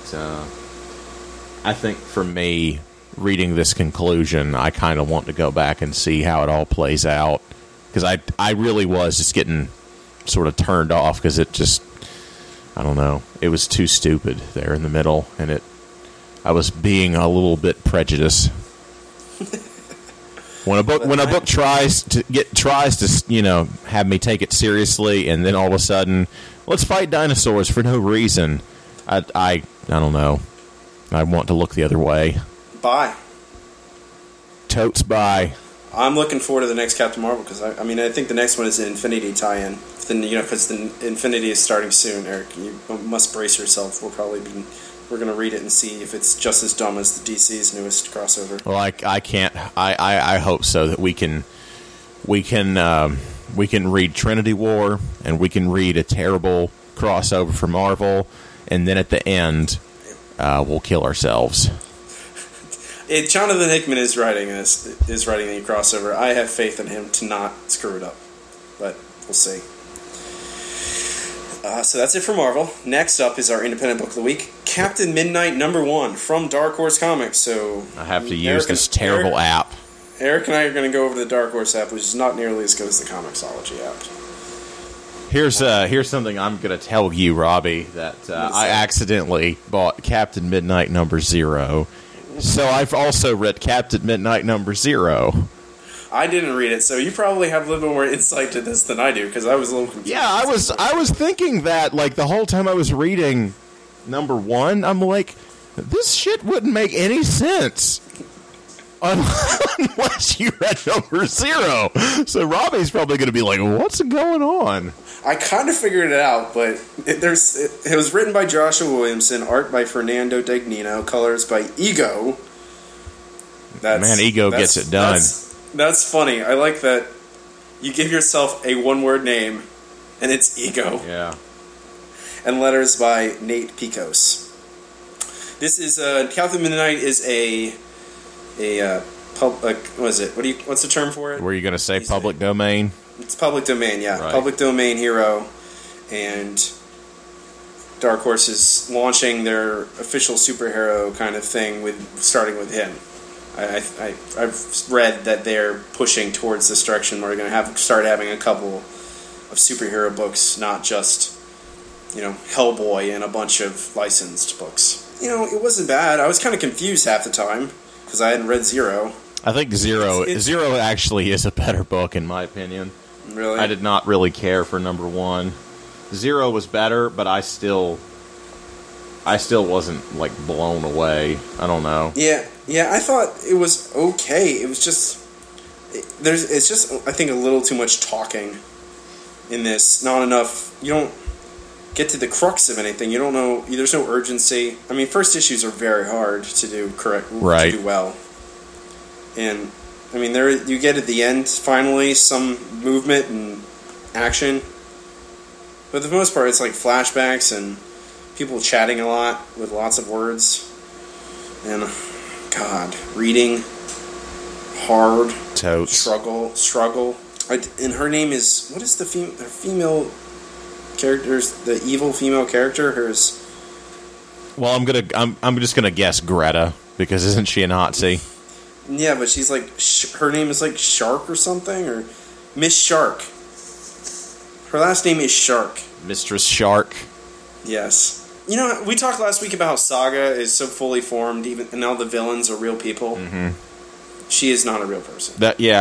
for me, reading this conclusion, I kind of want to go back and see how it all plays out, because I really was just getting sort of turned off because it just, I don't know, it was too stupid there in the middle, and I was being a little bit prejudiced. When a book tries to you know, have me take it seriously, and then all of a sudden, let's fight dinosaurs for no reason, I don't know. I want to look the other way. Bye. Totes bye. I'm looking forward to the next Captain Marvel, because I think the next one is an Infinity tie-in. Then, you know, because the Infinity is starting soon, Eric. You must brace yourself. We're going to read it and see if it's just as dumb as the DC's newest crossover. Well, I can't. I hope so, that we can read Trinity War, and we can read a terrible crossover for Marvel, and then at the end, we'll kill ourselves. Jonathan Hickman is writing the crossover. I have faith in him to not screw it up, but we'll see. So that's it for Marvel. Next up is our independent book of the week, Captain Midnight #1 from Dark Horse Comics. So I have to use this terrible app. Eric and I are going to go over the Dark Horse app, which is not nearly as good as the Comixology app. Here's something I'm going to tell you, Robbie, that I accidentally bought Captain Midnight #0. So I've also read Captain Midnight #0. I didn't read it, so you probably have a little more insight to this than I do, because I was a little confused. Yeah, I was thinking that, like, the whole time I was reading #1, I'm like, this shit wouldn't make any sense unless you read #0. So Robbie's probably going to be like, what's going on? I kind of figured it out, but it was written by Joshua Williamson, art by Fernando Dagnino, colors by Ego. Ego gets it done. That's funny. I like that you give yourself a one-word name, and it's Ego. Yeah. And letters by Nate Picos. This is Captain Midnight is what is it? What's the term for it? Were you going to say public domain? It's public domain, yeah. Right. Public domain hero, and Dark Horse is launching their official superhero kind of thing starting with him. I've read that they're pushing towards this direction where they're going to start having a couple of superhero books, not just, you know, Hellboy and a bunch of licensed books. You know, it wasn't bad. I was kind of confused half the time because I hadn't read Zero. I think Zero actually is a better book in my opinion. Really? I did not really care for #1. Zero was better, but I still wasn't, like, blown away. I don't know. Yeah, I thought it was okay. It was just it's just I think a little too much talking in this. Not enough. You don't get to the crux of anything. You don't know. There's no urgency. I mean, first issues are very hard to do right. To do well. And I mean, you get at the end finally some movement and action, but for the most part, it's like flashbacks and people chatting a lot with lots of words. And God, reading hard. Totes. Struggle. And her name is, what is her female characters, the evil female character, hers. Well, I'm just gonna guess Greta, because isn't she a Nazi? Yeah, but she's like, her name is like Shark or something, or Miss Shark. Her last name is Shark. Mistress Shark. Yes. You know, we talked last week about how Saga is so fully formed, and all the villains are real people. Mm-hmm. She is not a real person.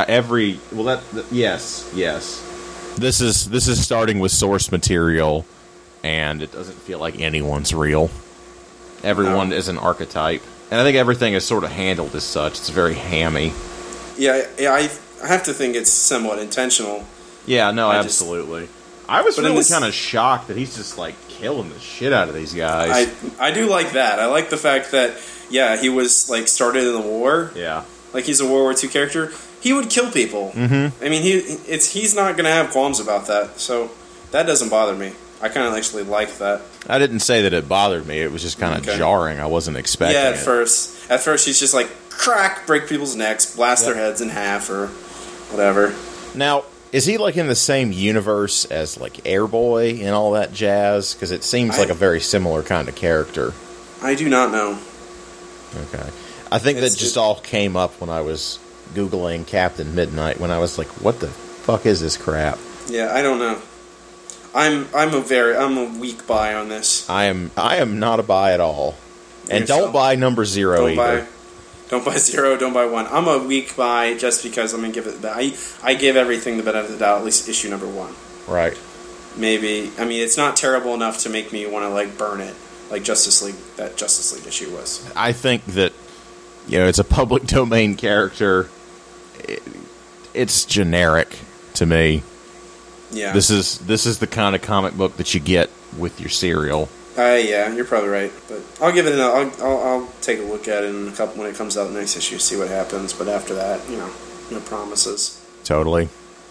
Yes. This is starting with source material, and it doesn't feel like anyone's real. Everyone is an archetype, and I think everything is sort of handled as such. It's very hammy. Yeah, I have to think it's somewhat intentional. Yeah, no, absolutely. I was really kind of shocked that he's just like killing the shit out of these guys. I do like that. I like the fact that he was like started in the war. Yeah, like he's a World War II character. He would kill people. Mm-hmm. I mean, he's not going to have qualms about that. So that doesn't bother me. I kind of actually like that. I didn't say that it bothered me. It was just kind of jarring. I wasn't expecting it. At first he's just like crack, break people's necks, blast their heads in half, or whatever. Now, is he like in the same universe as like Airboy and all that jazz? Because it seems like a very similar kind of character. I do not know. Okay, I think that just all came up when I was Googling Captain Midnight. When I was like, "What the fuck is this crap?" Yeah, I don't know. I'm a weak buy on this. I am not a buy at all, and don't buy number 0 either. Don't buy 0. Don't buy 1. I'm a weak buy just because I'm gonna give it. I give everything the benefit of the doubt. At least issue number 1. Right. Maybe. I mean, it's not terrible enough to make me want to like burn it, like Justice League. That Justice League issue was. I think that it's a public domain character. It's generic to me. Yeah. This is the kind of comic book that you get with your cereal. Yeah, you're probably right, but I'll give it I'll take a look at it in a couple when it comes out the next issue, see what happens. But after that, no promises. Totally.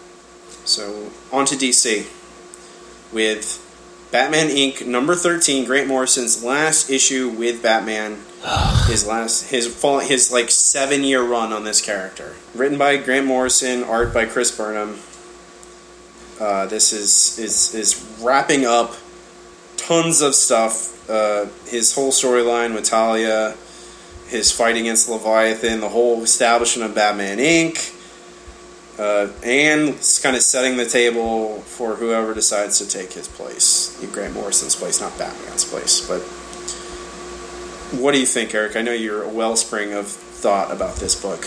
So on to DC with Batman Inc. number 13, Grant Morrison's last issue with Batman. his like 7-year run on this character. Written by Grant Morrison, art by Chris Burnham. This is wrapping up tons of stuff. His whole storyline with Talia, his fight against Leviathan, the whole establishment of Batman Inc., and it's kind of setting the table for whoever decides to take his place. Grant Morrison's place, not Batman's place. But what do you think, Eric? I know you're a wellspring of thought about this book.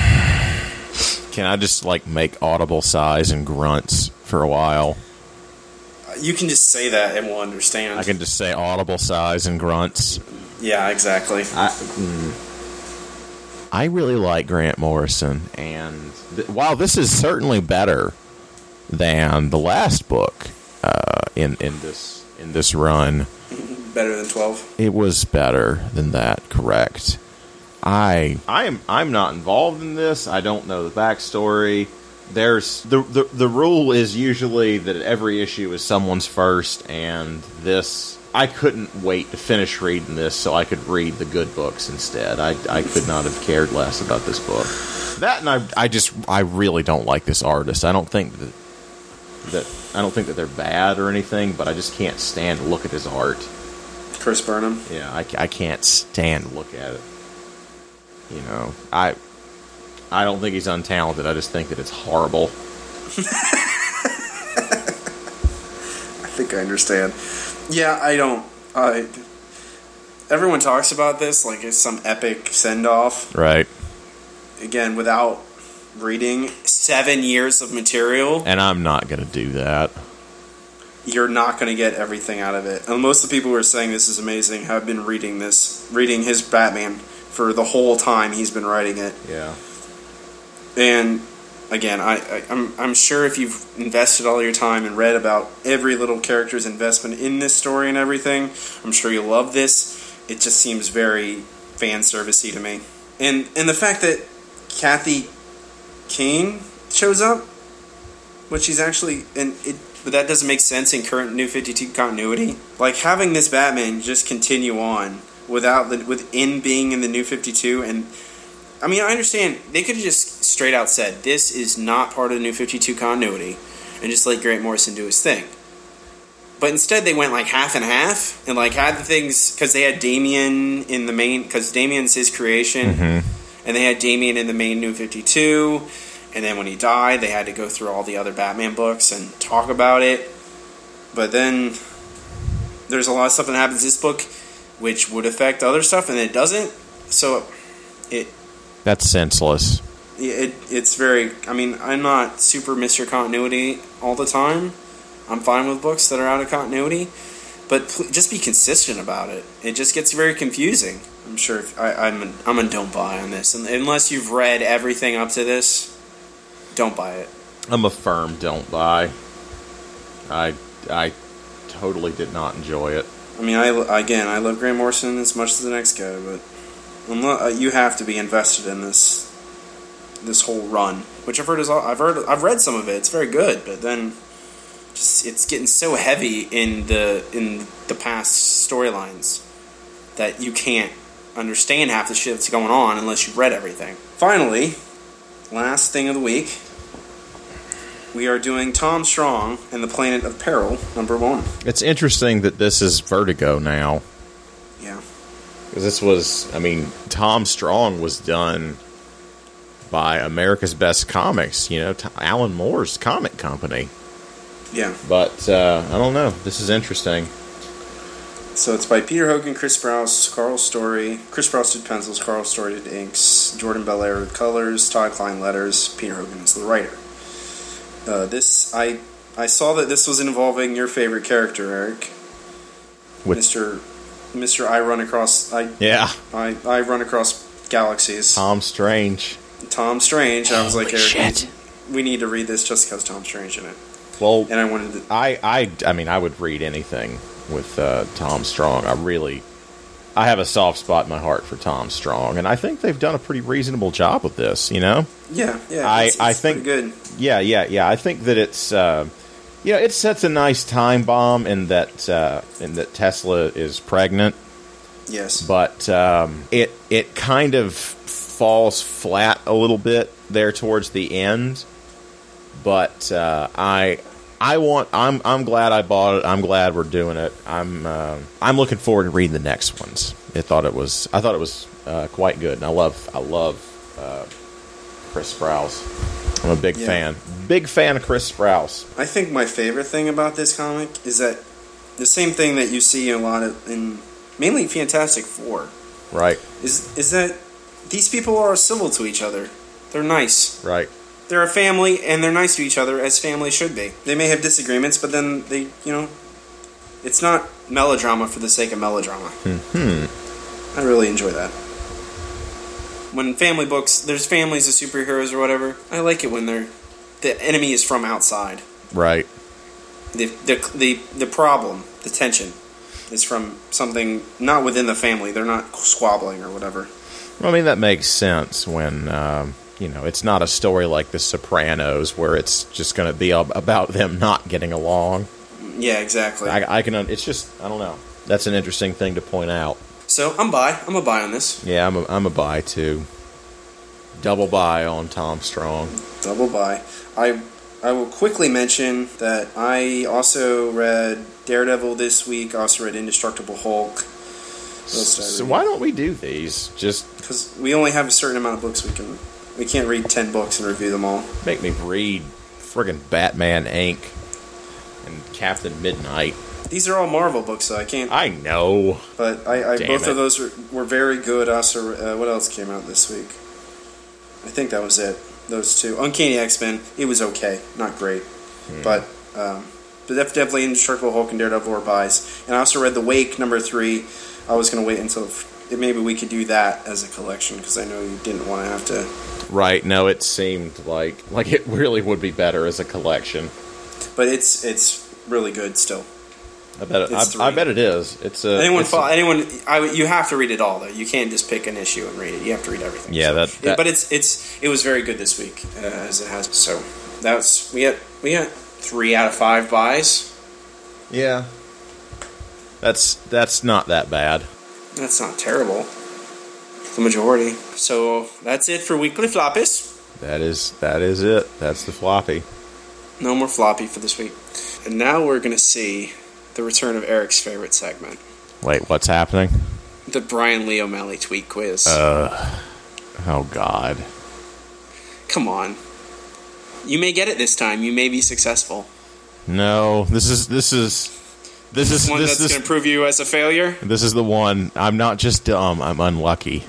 Can I just make audible sighs and grunts for a while? You can just say that and we'll understand. I can just say audible sighs and grunts. Yeah, exactly. I really like Grant Morrison, and while this is certainly better than the last book in this run, better than 12. It was better than that. Correct. I'm not involved in this. I don't know the backstory. There's the rule is usually that every issue is someone's first, and this I couldn't wait to finish reading this so I could read the good books instead. I could not have cared less about this book. That, and I really don't like this artist. I don't think that they're bad or anything, but I just can't stand to look at his art. Chris Burnham. Yeah, I can't stand to look at it. I don't think he's untalented. I just think that it's horrible. I think I understand. Yeah, I don't. Everyone talks about this like it's some epic send-off. Right. Again, without reading 7 years of material. And I'm not going to do that. You're not going to get everything out of it. And most of the people who are saying this is amazing have been reading his Batman for the whole time he's been writing it. Yeah. And again, I'm sure if you've invested all your time and read about every little character's investment in this story and everything, I'm sure you'll love this. It just seems very fan servicey to me. And the fact that Kathy Kane shows up, but she's actually but that doesn't make sense in current New 52 continuity. Like having this Batman just continue on within being in the New 52, and I mean, I understand they could have just straight out said this is not part of the New 52 continuity, and just let Grant Morrison do his thing. But instead they went like half and half, and like had the things, because they had Damian in the main, because Damian's his creation, and they had Damian in the main New 52, and then when he died, they had to go through all the other Batman books and talk about it. But then there's a lot of stuff that happens in this book which would affect other stuff, and it doesn't. So that's senseless. It's very... I mean, I'm not super Mr. Continuity all the time. I'm fine with books that are out of continuity. But just be consistent about it. It just gets very confusing. I'm sure I'm a don't buy on this. And unless you've read everything up to this, don't buy it. I'm a firm don't buy. I totally did not enjoy it. I mean, I love Grant Morrison as much as the next guy, but you have to be invested in this whole run, which I've read some of it. It's very good, but then just it's getting so heavy in the past storylines that you can't understand half the shit that's going on unless you've read everything. Finally, last thing of the week, we are doing Tom Strong and the Planet of Peril, #1. It's interesting that this is Vertigo now. Yeah. Because this was, I mean, Tom Strong was done by America's Best Comics, Alan Moore's comic company. Yeah. But, I don't know. This is interesting. So it's by Peter Hogan, Chris Sprouse, Carl Story. Chris Sprouse did pencils, Carl Story did inks, Jordan Belair did colors, Todd Klein letters, Peter Hogan is the writer. I saw that this was involving your favorite character, Eric. Mr. I Run Across... I Run Across Galaxies. Tom Strange. I was like, Eric, shit. We need to read this just because Tom Strange in it. Well, and I wanted to... I mean, I would read anything with Tom Strong. I have a soft spot in my heart for Tom Strong, and I think they've done a pretty reasonable job with this, Yeah, I think pretty good. Yeah. I think that it's it sets a nice time bomb in that Tesla is pregnant. Yes, but it kind of falls flat a little bit there towards the end. But I'm glad I bought it. I'm glad we're doing it. I'm looking forward to reading the next ones. I thought it was quite good, and I love Chris Sprouse. I'm a big fan of Chris Sprouse. I think my favorite thing about this comic is that the same thing that you see in mainly Fantastic Four, right? Is that these people are civil to each other. They're nice, right? They're a family, and they're nice to each other, as family should be. They may have disagreements, but then they, it's not melodrama for the sake of melodrama. Mm-hmm. I really enjoy that. When family books, there's families of superheroes or whatever, I like it when the enemy is from outside. Right. The problem, the tension, is from something not within the family. They're not squabbling or whatever. Well, I mean, that makes sense when... it's not a story like The Sopranos where it's just going to be about them not getting along. Yeah, exactly. It's just, I don't know. That's an interesting thing to point out. So, I'm a buy on this. Yeah, I'm a buy, too. Double buy on Tom Strong. Double buy. I will quickly mention that I also read Daredevil this week. I also read Indestructible Hulk. So why don't we do these? Just because we only have a certain amount of books we can't read 10 books and review them all. Make me read friggin' Batman Inc. and Captain Midnight. These are all Marvel books, so I can't... I know. But both of those were very good. Also, what else came out this week? I think that was it. Those two. Uncanny X-Men, it was okay. Not great. But definitely Indestructible Hulk and Daredevil were buys. And I also read The Wake, #3. I was going to wait until... Maybe we could do that as a collection, because I know you didn't want to have to... Right, no, it seemed like it really would be better as a collection. But it's really good still. I bet it is. You have to read it all though. You can't just pick an issue and read it. You have to read everything. Yeah, but it was very good this week as it has. So we got 3 out of 5 buys. Yeah, that's not that bad. That's not terrible. The majority. So that's it for Weekly Floppies. That is it. That's the floppy. No more floppy for this week. And now we're going to see the return of Eric's favorite segment, Wait, what's happening? the Brian Lee O'Malley tweet quiz. Oh, God. Come on. You may get it this time. You may be successful. No, this is One that's going to prove you as a failure? This is the one. I'm not just dumb, I'm unlucky.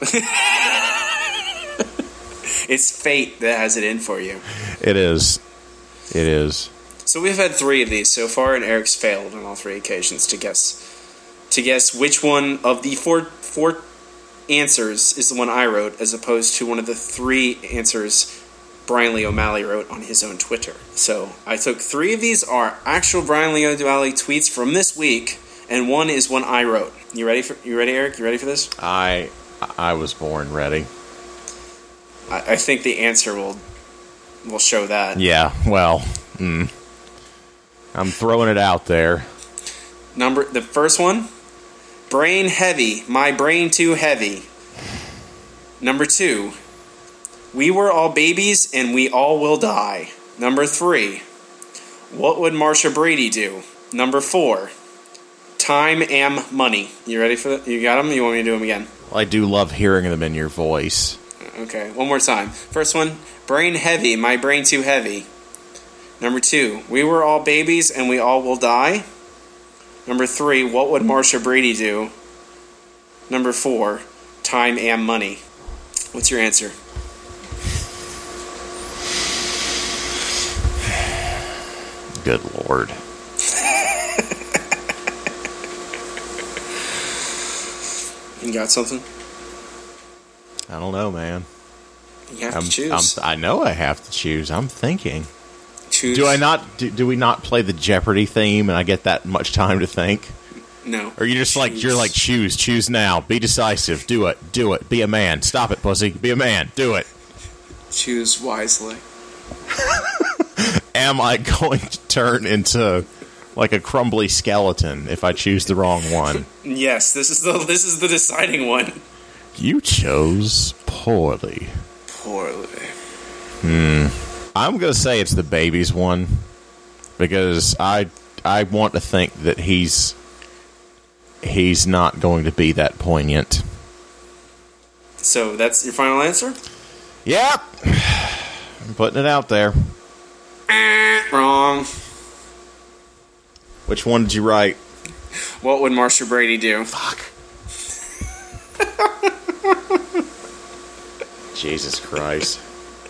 It's fate that has it in for you. It is. It is. So we've had 3 of these so far, and Eric's failed on all 3 occasions to guess which one of the four answers is the one I wrote, as opposed to one of the 3 answers Brian Lee O'Malley wrote on his own Twitter. So I took 3 of these are actual Brian Lee O'Malley tweets from this week, and one is one I wrote. You ready, Eric? You ready for this? I was born ready. I think the answer will show that. Yeah, well, I'm throwing it out there. The first one, brain heavy, my brain too heavy. Number 2, we were all babies and we all will die. Number 3, what would Marsha Brady do? Number 4, time am money. You ready for that? You got them? You want me to do them again? Well, I do love hearing them in your voice. Okay, one more time. First one, brain heavy, my brain too heavy. Number 2, we were all babies and we all will die. Number 3, what would Marsha Brady do? Number 4, time and money. What's your answer? Good Lord. You got something? I don't know, man. You have to choose. I know I have to choose. I'm thinking. Choose. Do I not? Do we not play the Jeopardy theme, and I get that much time to think? No. Or you're just choose now, be decisive, do it, be a man, stop it, pussy, be a man, do it. Choose wisely. Am I going to turn into like a crumbly skeleton if I choose the wrong one? Yes, this is the deciding one. You chose poorly. Poorly. I'm going to say it's the babies one because I want to think that he's not going to be that poignant. So that's your final answer? Yep. I'm putting it out there. Wrong. Which one did you write? What would Marsha Brady do? Fuck. Jesus Christ.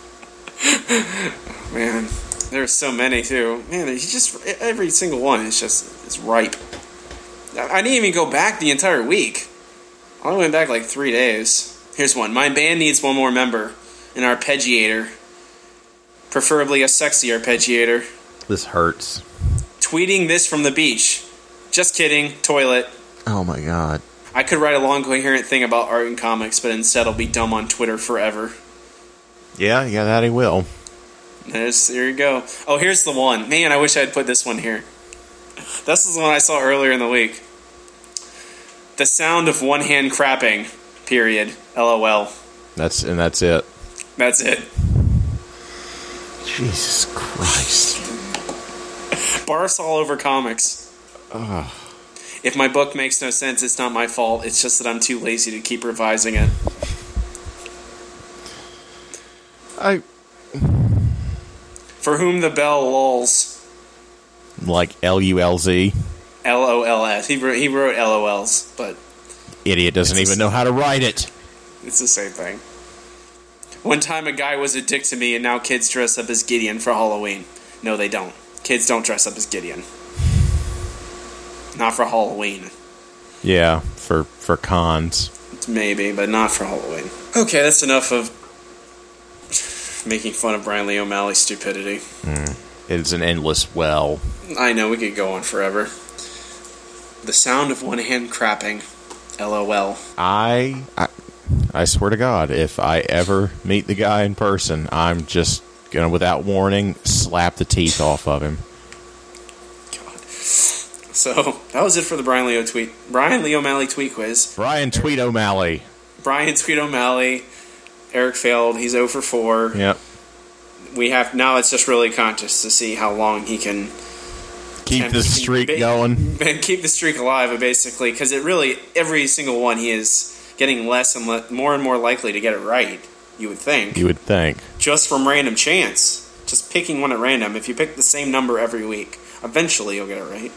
Man, there's so many too. Man, he's just every single one is it's ripe. I didn't even go back the entire week. I only went back like 3 days. Here's one. My band needs one more member, an arpeggiator, preferably a sexy arpeggiator. This hurts. Tweeting this from the beach. Just kidding. Toilet. Oh my God. I could write a long, coherent thing about art and comics, but instead I'll be dumb on Twitter forever. Yeah, that he will. There you go. Oh, here's the one. Man, I wish I had put this one here. This is the one I saw earlier in the week. The sound of one hand crapping. Period. LOL. That's it. That's it. Jesus Christ. Barfs all over comics. Ugh. If my book makes no sense, it's not my fault. It's just that I'm too lazy to keep revising it. For whom the bell lulls. Like LULZ. LOLS. He wrote LOLs, but Idiot doesn't even know how to write it. it's the same thing. One time a guy was a dick to me, and now kids dress up as Gideon for Halloween. No, they don't. Kids don't dress up as Gideon. Not for Halloween. Yeah, for cons. Maybe, but not for Halloween. Okay, that's enough of making fun of Brian Lee O'Malley's stupidity. It's an endless well. I know, we could go on forever. The sound of one hand crapping. LOL. I swear to God, if I ever meet the guy in person, I'm just gonna, without warning, slap the teeth off of him. God. So, that was it for the Brian Lee O'Malley tweet quiz. Brian Tweet O'Malley. Brian Tweet O'Malley. Eric failed. He's 0 for 4. Yep. Now it's just really contest to see how long he can Keep the streak going. Keep the streak alive, basically, because it really, every single one, he is getting less and more and more likely to get it right, you would think. Just from random chance. Just picking one at random. If you pick the same number every week, eventually you'll get it right.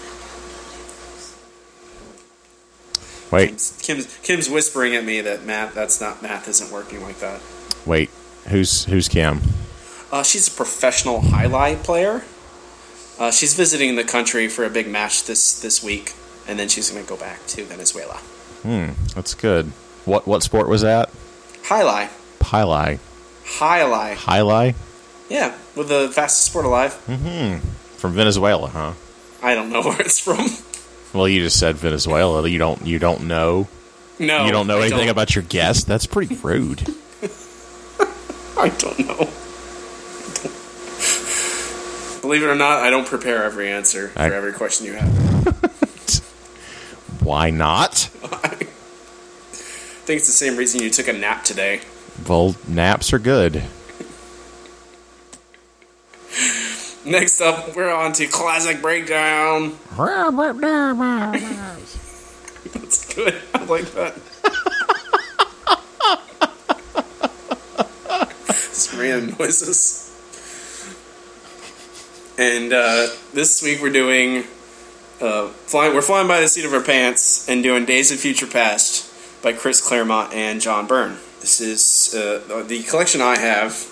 Wait. Kim's whispering at me that math isn't working like that. Wait. Who's Kim? She's a professional highlight player. She's visiting the country for a big match this week, and then she's going to go back to Venezuela. That's good. What sport was that? Highlight. Highlight. Highlight. Highlight? Yeah, with the fastest sport alive. From Venezuela, huh? I don't know where it's from. Well, you just said Venezuela. You don't know? No. You don't know anything about your guest? That's pretty rude. I don't know. Believe it or not, I don't prepare every answer for every question you have. Why not? I think it's the same reason you took a nap today. Well, naps are good. Next up, we're on to Classic Breakdown. That's good. I like that. Just random noises. And this week we're doing we're flying by the seat of our pants and doing Days of Future Past by Chris Claremont and John Byrne. This is the collection I have.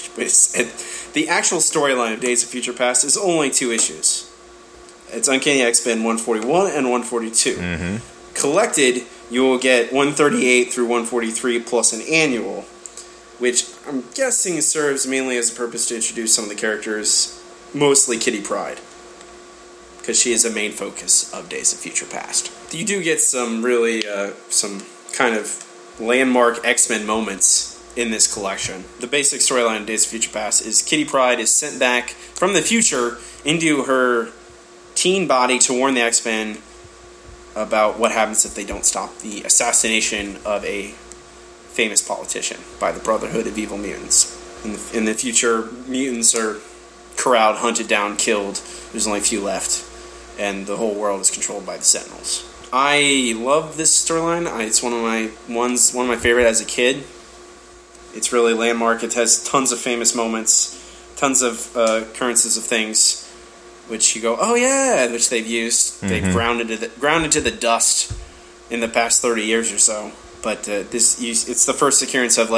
The actual storyline of Days of Future Past is only 2 issues. It's Uncanny X-Men 141 and 142. Collected, you will get 138 through 143 plus an annual, which I'm guessing serves mainly as a purpose to introduce some of the characters, mostly Kitty Pryde, because she is a main focus of Days of Future Past. You do get some really, some kind of landmark X-Men moments in this collection. The basic storyline of Days of Future Past is Kitty Pryde is sent back from the future into her teen body to warn the X-Men about what happens if they don't stop the assassination of a famous politician by the Brotherhood of Evil Mutants. In the future, mutants are corralled, hunted down, killed. There's only a few left, and the whole world is controlled by the Sentinels. I love this storyline. It's one of my favorite as a kid. It's really landmark. It has tons of famous moments, tons of occurrences of things, which you go, oh yeah, which they've used. They've grounded to the dust in the past 30 years or so. But it's the first occurrence of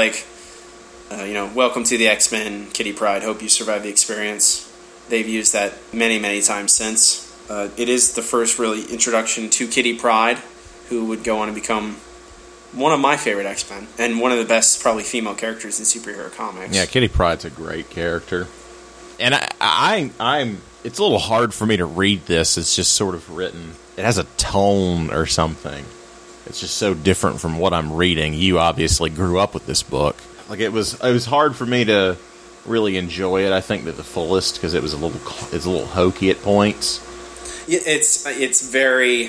welcome to the X-Men, Kitty Pryde. Hope you survive the experience. They've used that many, many times since. It is the first really introduction to Kitty Pryde, who would go on to become one of my favorite X-Men, and one of the best, probably, female characters in superhero comics. Yeah, Kitty Pryde's a great character. And I'm it's a little hard for me to read this. It's just sort of written. It has a tone or something. It's just so different from what I'm reading. You obviously grew up with this book. Like it was hard for me to really enjoy it, I think, to the fullest, because it's a little hokey at points. Yeah, it's very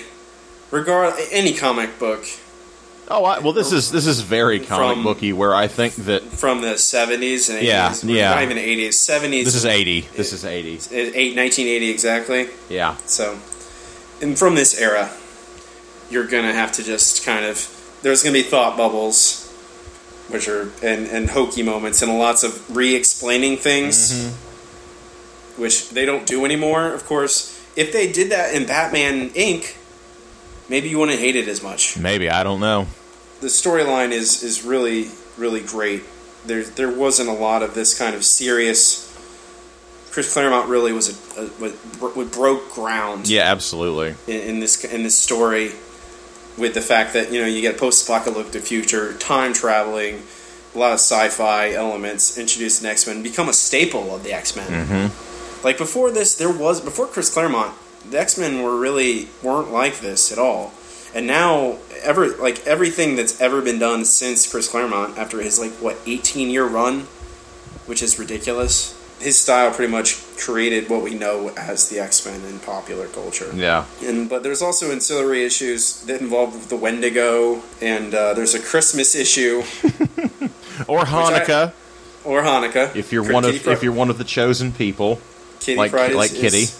any comic book. Oh, well, this is very comic booky. Where I think that from the 70s and 80s, not even 80s, 70s. This is 80. This is 80. 1980 exactly. Yeah. So, and from this era, you're gonna have to just kind of. There's gonna be thought bubbles, which are and hokey moments, and lots of re-explaining things, which they don't do anymore. Of course, if they did that in Batman Inc., maybe you wouldn't hate it as much. Maybe, I don't know. The storyline is really, really great. There wasn't a lot of this kind of serious. Chris Claremont really broke ground. Yeah, absolutely. In this story, with the fact that you get post-apocalyptic future, time traveling, a lot of sci-fi elements introduced in X-Men, become a staple of the X-Men. Like before this, before Chris Claremont, the X-Men weren't like this at all. And now, everything that's ever been done since Chris Claremont, after his 18-year run, which is ridiculous, his style pretty much created what we know as the X-Men in popular culture. Yeah. But there's also ancillary issues that involve the Wendigo, and there's a Christmas issue. Or Hanukkah. Or Hanukkah. If you're one of the chosen people. Kitty Pryde Kitty.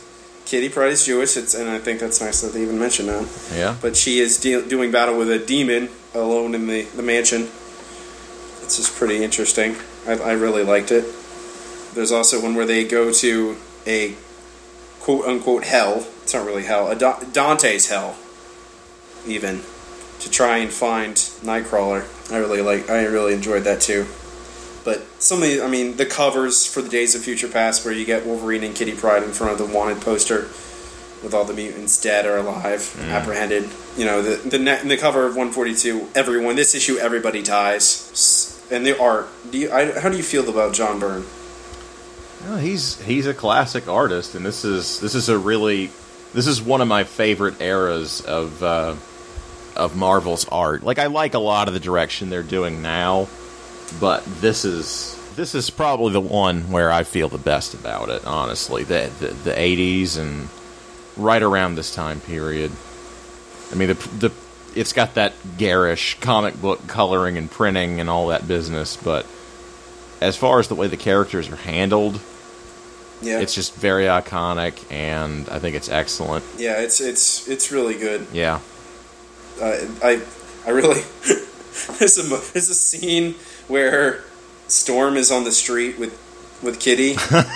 Kitty Pryde is Jewish, and I think that's nice that they even mentioned that. Yeah. But she is doing battle with a demon alone in the mansion. It's just pretty interesting. I really liked it. There's also one where they go to a quote-unquote hell. It's not really hell. Dante's hell, even, to try and find Nightcrawler. I really enjoyed that too. But the covers for the Days of Future Past, where you get Wolverine and Kitty Pryde in front of the wanted poster with all the mutants dead or alive, apprehended. The cover of 142. This issue, everybody dies, and the art. How do you feel about John Byrne? Well, he's a classic artist, and this is one of my favorite eras of Marvel's art. Like, I like a lot of the direction they're doing now, but this is probably the one where I feel the best about it. Honestly, the 80s and right around this time period. I mean, it's got that garish comic book coloring and printing and all that business, but as far as the way the characters are handled, yeah, it's just very iconic, and I think it's excellent. Yeah, it's really good. Yeah, I really there's a scene where Storm is on the street with Kitty,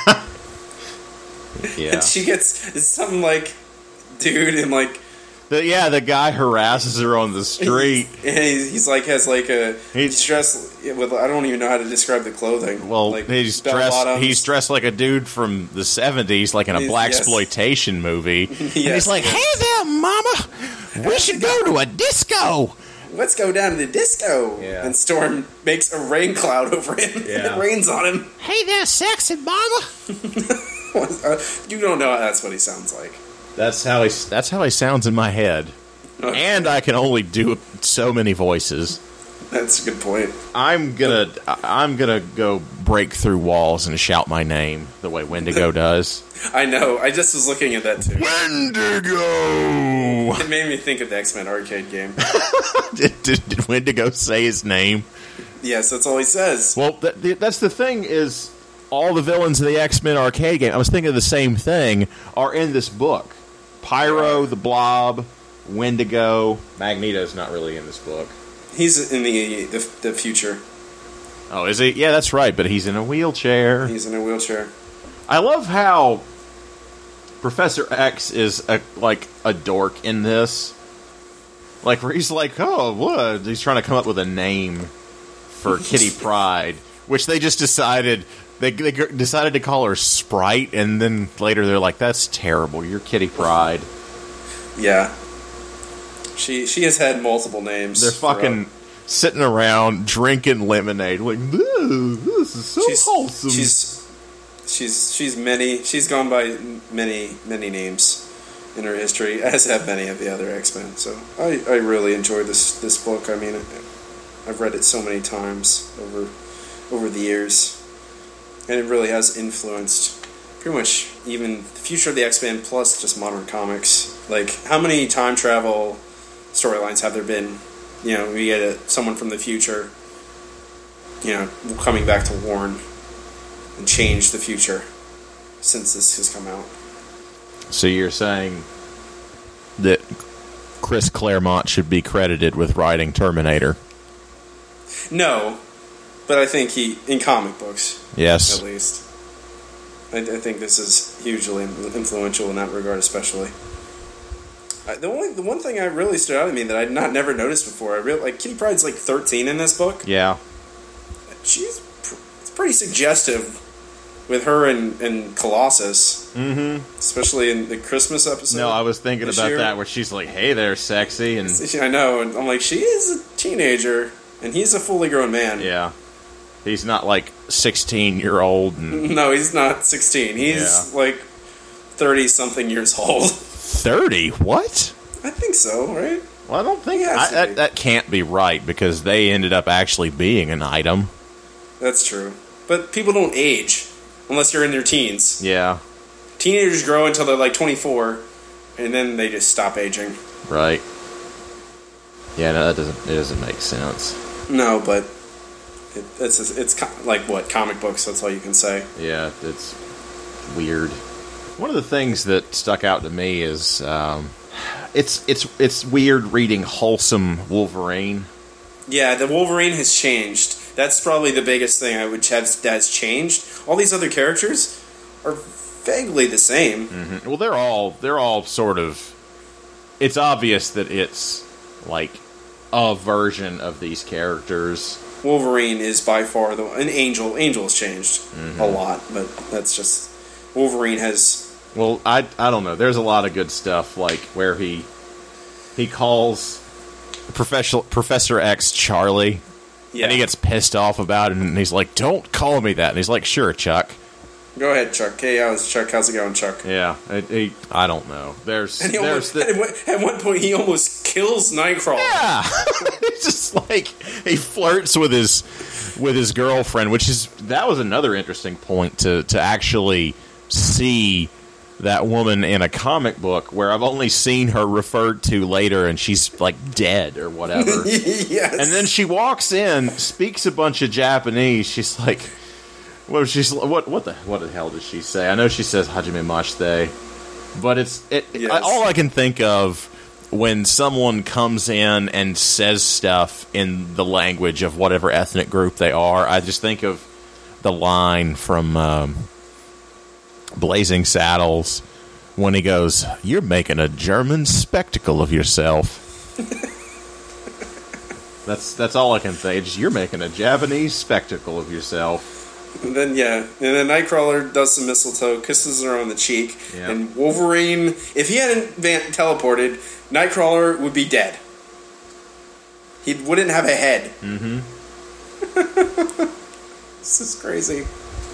yeah, and she gets something like, dude, and like. The guy harasses her on the street. And he's dressed with, I don't even know how to describe the clothing. Well, like he's dressed like a dude from the 70s, like in a blaxploitation movie. And he's like, "Hey there, mama, we should go to a disco. Let's go down to the disco." Yeah. And Storm makes a rain cloud over him. Yeah. It rains on him. Hey there, sexy mama. You don't know that's what he sounds like. That's how he sounds in my head. And I can only do so many voices. That's a good point. I'm gonna go break through walls and shout my name the way Wendigo does. I know. I just was looking at that too. Wendigo! It made me think of the X-Men arcade game. Did Wendigo say his name? Yes, that's all he says. Well, that's the thing is, all the villains of the X-Men arcade game, I was thinking of the same thing, are in this book. Pyro, the Blob, Wendigo. Magneto's not really in this book. He's in the future. Oh, is he? Yeah, that's right, but he's in a wheelchair. He's in a wheelchair. I love how Professor X is a dork in this. Like, where he's like, oh, what? He's trying to come up with a name for Kitty Pryde, which they just decided... They decided to call her Sprite, and then later they're like, that's terrible, you're Kitty Pryde. Yeah. She has had multiple names. They're fucking sitting around drinking lemonade, like, this is so wholesome. She's gone by many names in her history, as have many of the other X-Men. So I really enjoyed this book. I mean, I've read it so many times over the years. And it really has influenced pretty much even the future of the X-Men plus just modern comics. Like, how many time travel storylines have there been? You know, we get someone from the future, coming back to warn and change the future since this has come out. So you're saying that Chris Claremont should be credited with writing Terminator? No. But I think in comic books, yes, at least, I think this is hugely influential in that regard, especially. The one thing I really stood out to me that I'd never noticed before, Kitty Pryde's like 13 in this book. Yeah, it's pretty suggestive with her and Colossus, especially in the Christmas episode. No, I was thinking about that where she's like, "Hey there, sexy," and I know, and I'm like, she is a teenager, and he's a fully grown man. Yeah. He's not like 16-year-old. No, he's not 16. He's like 30-something years old. 30? What? I think so, right? Well, I don't think that can't be right because they ended up actually being an item. That's true. But people don't age unless you're in their teens. Yeah. Teenagers grow until they're like 24, and then they just stop aging. Right. Yeah, no, it doesn't make sense. No, but it's like what, comic books, that's all you can say. Yeah, it's weird. One of the things that stuck out to me is it's weird reading wholesome Wolverine. Yeah, the Wolverine has changed. That's probably the biggest thing I would have that's changed. All these other characters are vaguely the same. Mm-hmm. Well, they're all sort of. It's obvious that it's like a version of these characters. Wolverine is by far an Angel. Angel's changed a lot, but that's just Wolverine has. Well, I don't know. There's a lot of good stuff like where he calls Professor X Charlie. Yeah. And he gets pissed off about it, and he's like, "Don't call me that." And he's like, "Sure, Chuck." Go ahead, Chuck. Hey, Chuck? How's it going, Chuck? Yeah, I don't know. At one point, he almost kills Nightcrawler. Yeah, it's just like he flirts with his girlfriend, that was another interesting point to actually see that woman in a comic book where I've only seen her referred to later and she's like dead or whatever. Yes. And then she walks in, speaks a bunch of Japanese. She's like, what the hell does she say? I know she says Hajime Mashite, but Yes. all I can think of when someone comes in and says stuff in the language of whatever ethnic group they are, I just think of the line from Blazing Saddles when he goes, "You're making a German spectacle of yourself." That's all I can think. Just, you're making a Japanese spectacle of yourself. And then Nightcrawler does some mistletoe, kisses her on the cheek, Yep. and Wolverine, if he hadn't teleported, Nightcrawler would be dead. He wouldn't have a head. Mm-hmm. This is crazy.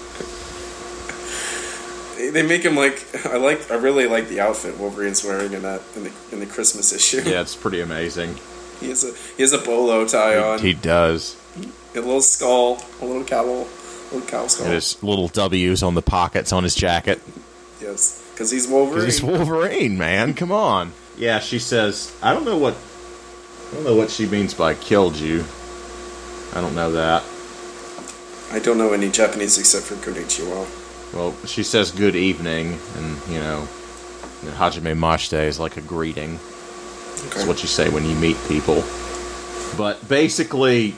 They make him like I really like the outfit Wolverine's wearing in the Christmas issue. Yeah, it's pretty amazing. He has a bolo tie on. He does. A little skull, a little cow skull. And his little W's on the pockets on his jacket. Yes, because he's Wolverine. He's Wolverine, man. Come on. Yeah, she says, I don't know what she means by killed you. I don't know that. I don't know any Japanese except for konnichiwa. Well, she says good evening, and Hajime Mashite is like a greeting. Okay. That's what you say when you meet people. But basically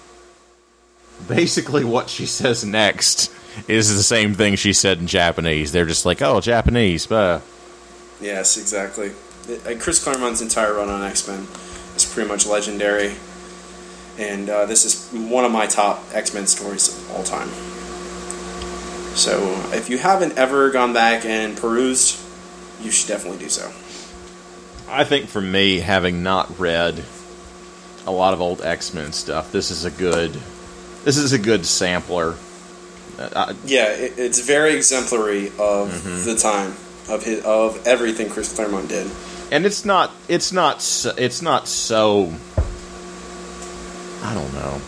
what she says next is the same thing she said in Japanese. They're just like, oh, Japanese. Yes, exactly. Chris Claremont's entire run on X-Men is pretty much legendary. And this is one of my top X-Men stories of all time. So, if you haven't ever gone back and perused, you should definitely do so. I think for me, having not read a lot of old X-Men stuff, this is a good sampler. It's very exemplary of the time of everything Chris Claremont did. And it's not so I don't know.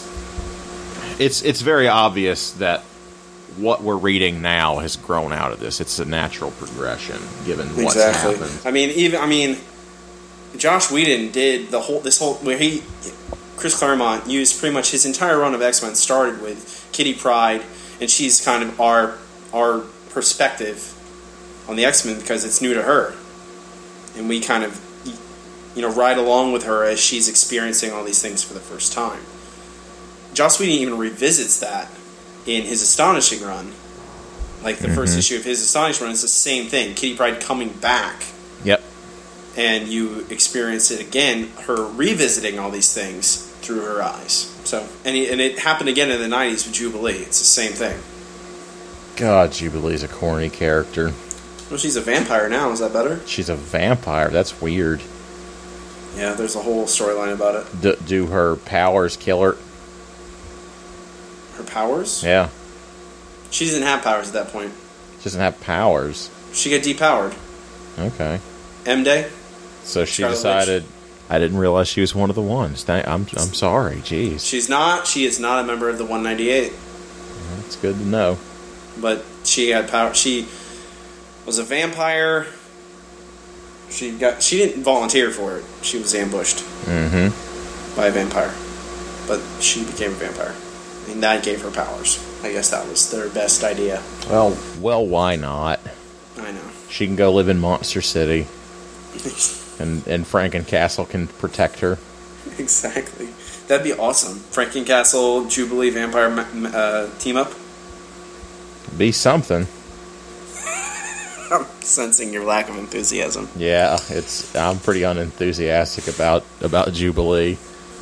It's very obvious that what we're reading now has grown out of this. It's a natural progression given what's happened. I mean, Josh Whedon did Chris Claremont used pretty much his entire run of X-Men started with Kitty Pryde, and she's kind of our perspective on the X-Men because it's new to her, and we kind of ride along with her as she's experiencing all these things for the first time. Joss Whedon even revisits that in his Astonishing run. Like the first issue of his Astonishing run is the same thing. Kitty Pryde coming back. Yep. And you experience it again, her revisiting all these things through her eyes. So, and it happened again in the 90s with Jubilee. It's the same thing. God, Jubilee's a corny character. Well, she's a vampire now. Is that better? She's a vampire. That's weird. Yeah, there's a whole storyline about it. Do her powers kill her? Her powers? Yeah. She doesn't have powers at that point. She doesn't have powers. She got depowered. Okay. M-Day? So she Scarlet decided... Witch. I didn't realize she was one of the ones. I'm sorry. Jeez. She's not. She is not a member of the 198. That's good to know. But she had power. She was a vampire. She didn't volunteer for it. She was ambushed by a vampire. But she became a vampire. And that gave her powers. I guess that was their best idea. Well, why not? I She can go live in Monster City, and Frankencastle can protect her. Exactly. That'd be awesome. Frankencastle, Jubilee, Vampire team up. Be something. I'm sensing your lack of enthusiasm. Yeah, I'm pretty unenthusiastic about Jubilee.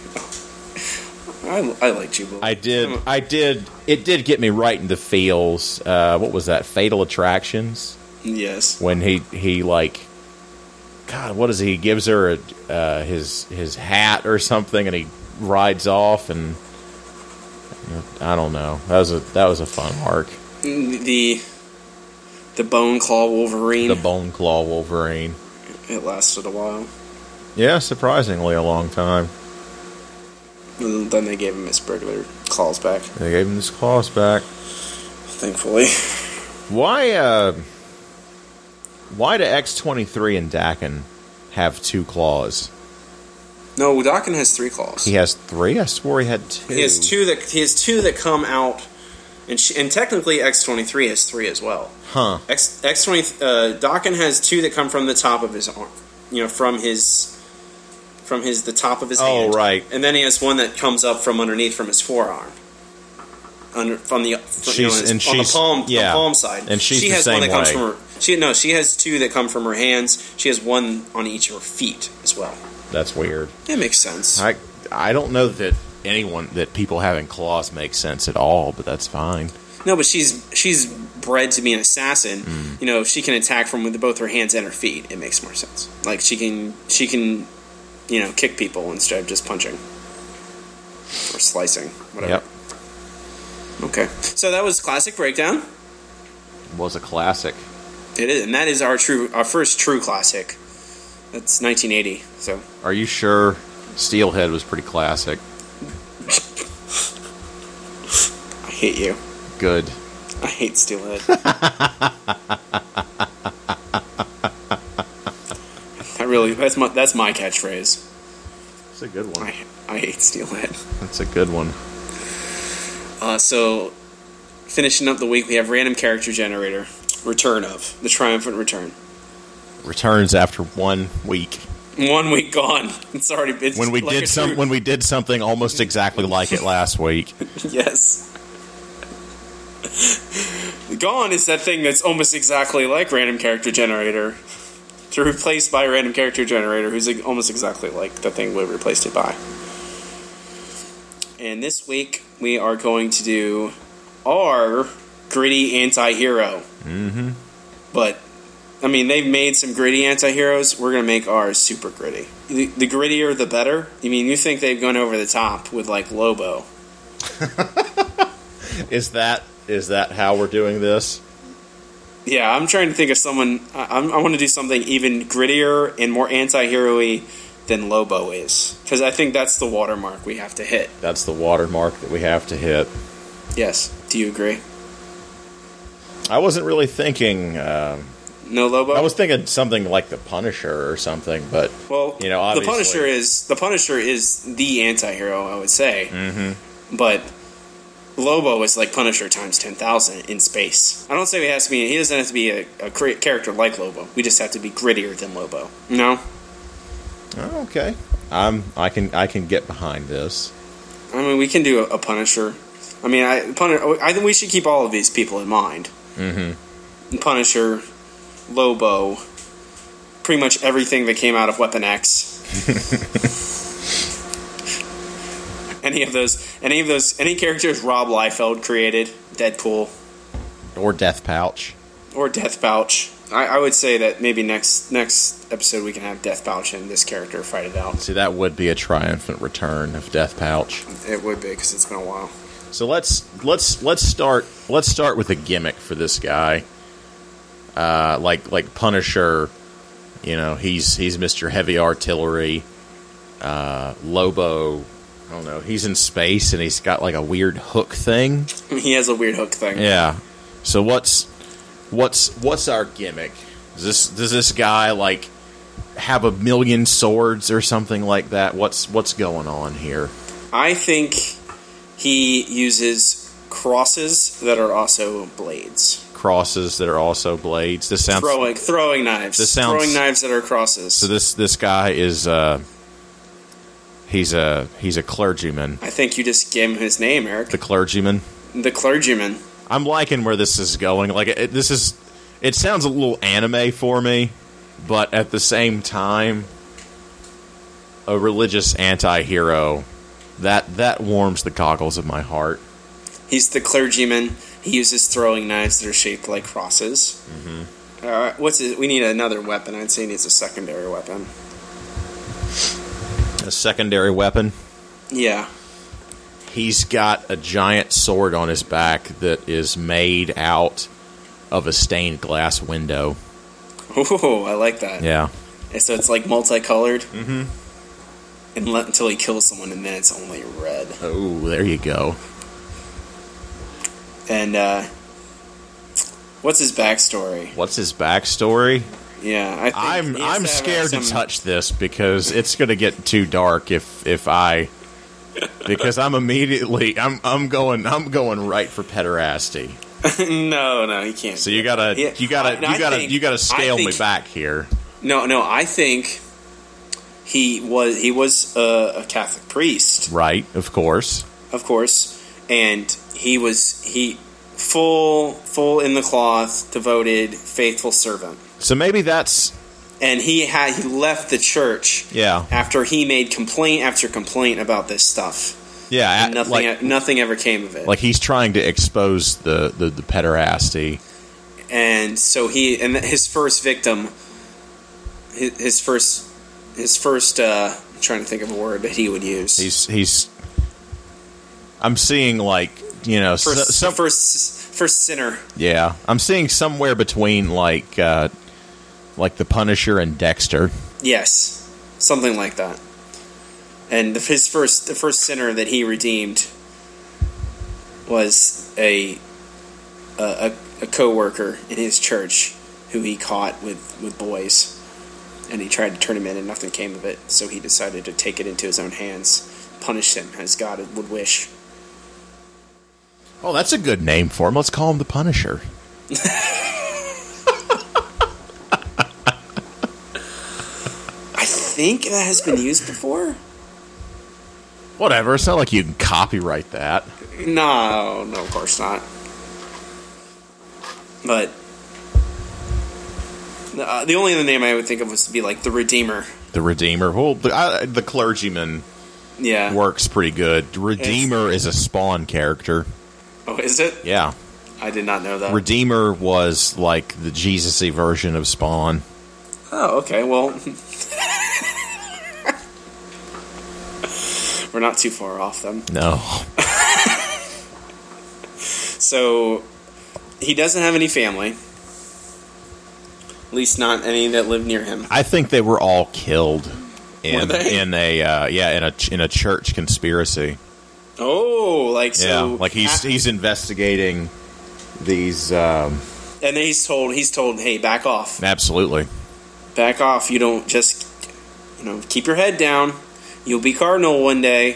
I like Jubilee. I did. It did get me right into feels. What was that? Fatal Attractions. Yes. When he like, God, what is he? He gives her his hat or something, and he rides off, and I don't know. That was a fun arc. The Bone Claw Wolverine. The Bone Claw Wolverine. It lasted a while. Yeah, surprisingly a long time. And then they gave him his regular claws back. They gave him his claws back. Thankfully. Why do X-23 and Daken have 2 claws? No, Daken has 3 claws. He has 3? I swore he had 2. He has two that come out, and technically X-23 has 3 as well. Huh. Daken has 2 that come from the top of his arm. From the top of his hand. Oh, right. And then he has one that comes up from underneath from his forearm. On the palm side. And she has the same one that comes way. from her. She has 2 that come from her hands. She has one on each of her feet as well. That's weird. It makes sense. I don't know that people having claws makes sense at all, but that's fine. No, but she's bred to be an assassin. She can attack from with both her hands and her feet. It makes more sense. Like she can kick people instead of just punching or slicing, whatever. Yep. Okay, so that was Classic Breakdown. Was a classic. It is, and that is our first true classic. That's 1980. So, are you sure Steelhead was pretty classic? I hate you. Good. I hate Steelhead. That's my catchphrase. That's a good one. I hate Steelhead. That's a good one. So, finishing up the week, we have Random Character Generator. Return of. The Triumphant Return. Returns after 1 week. 1 week gone. It's already been... When we did something almost exactly like it last week. Yes. Gone is that thing that's almost exactly like Random Character Generator. To replace by Random Character Generator, who's almost exactly like the thing we replaced it by. And this week, we are going to do our gritty anti-hero. Mm-hmm. But, they've made some gritty anti-heroes. We're going to make ours super gritty. The grittier, the better. You think they've gone over the top with, Lobo. Is that how we're doing this? Yeah, I'm trying to think of someone... I want to do something even grittier and more anti-hero-y than Lobo is. Because I think that's the watermark we have to hit. That's the watermark that we have to hit. Yes. Do you agree? I wasn't really thinking... no Lobo? I was thinking something like the Punisher or something, but... Well, obviously... The Punisher is the anti-hero, I would say. Mm-hmm. But... Lobo is like Punisher times 10,000 in space. I don't say he doesn't have to be a character like Lobo. We just have to be grittier than Lobo. No? Oh, okay. I can get behind this. We can do a Punisher. I think we should keep all of these people in mind. Mm-hmm. Punisher, Lobo, pretty much everything that came out of Weapon X. Any characters Rob Liefeld created, Deadpool. Or Death Pouch. I would say that maybe next episode we can have Death Pouch and this character fight it out. See, that would be a triumphant return of Death Pouch. It would be, because it's been a while. So let's start with a gimmick for this guy. Like Punisher, he's Mr. Heavy Artillery. Lobo, I don't know, he's in space and he's got like a weird hook thing. He has a weird hook thing. Yeah. So what's our gimmick? Does this guy have a million swords or something like that? What's going on here? I think he uses crosses that are also blades. crosses that are also blades. This sounds throwing knives. Throwing knives that are crosses. So this guy is he's a clergyman. I think you just gave him his name, Eric. The clergyman. The clergyman. I'm liking where this is going. Like it sounds a little anime for me, but at the same time, a religious anti-hero that warms the cockles of my heart. He's the clergyman. He uses throwing knives that are shaped like crosses. Mm-hmm. We need another weapon. I'd say he needs a secondary weapon. A secondary weapon? Yeah. He's got a giant sword on his back that is made out of a stained glass window. Oh, I like that. Yeah. And so it's like multicolored? Mm-hmm. Until he kills someone, and then it's only red. Oh, there you go. And, what's his backstory? Yeah, I'm scared to touch this because it's going to get too dark because I'm immediately I'm going right for pederasty. No, he can't. So you gotta scale me back here. No, I think he was a Catholic priest, right? Of course, and he full in the cloth, devoted, faithful servant. So maybe that's. And he left the church. Yeah. After he made complaint after complaint about this stuff. Yeah. And nothing ever came of it. Like he's trying to expose the pederasty. And so his first victim, his first. I'm trying to think of a word that he would use. He's. I'm seeing first sinner. Yeah, I'm seeing somewhere between like the Punisher and Dexter. Yes, something like that. And the first sinner that he redeemed was a co-worker in his church who he caught with boys, and he tried to turn him in, and nothing came of it. So he decided to take it into his own hands, punish him as God would wish. Oh, that's a good name for him. Let's call him the Punisher. I think that has been used before. Whatever. It's not like you can copyright that. No, of course not. But the only other name I would think of was to be like the Redeemer. The Redeemer. Well, the clergyman works pretty good. Redeemer is a Spawn character. Oh, is it? Yeah. I did not know that. Redeemer was like the Jesus-y version of Spawn. Oh, okay. Well, we're not too far off then. No. So, he doesn't have any family. At least not any that live near him. I think they were all killed in a church conspiracy. Oh, like so. Yeah, like he's investigating these. And then he's told, hey, back off. Absolutely. Back off. You don't just, keep your head down. You'll be cardinal one day.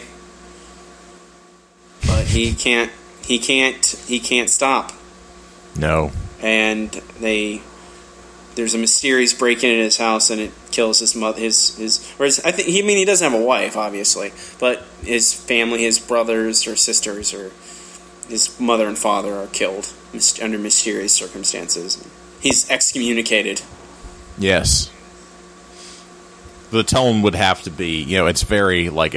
But he can't stop. No. And there's a mysterious break-in at his house, and it kills his mother. He doesn't have a wife, obviously, but his family, his brothers or sisters, or his mother and father are killed under mysterious circumstances. He's excommunicated. Yes. The tone would have to be, it's very like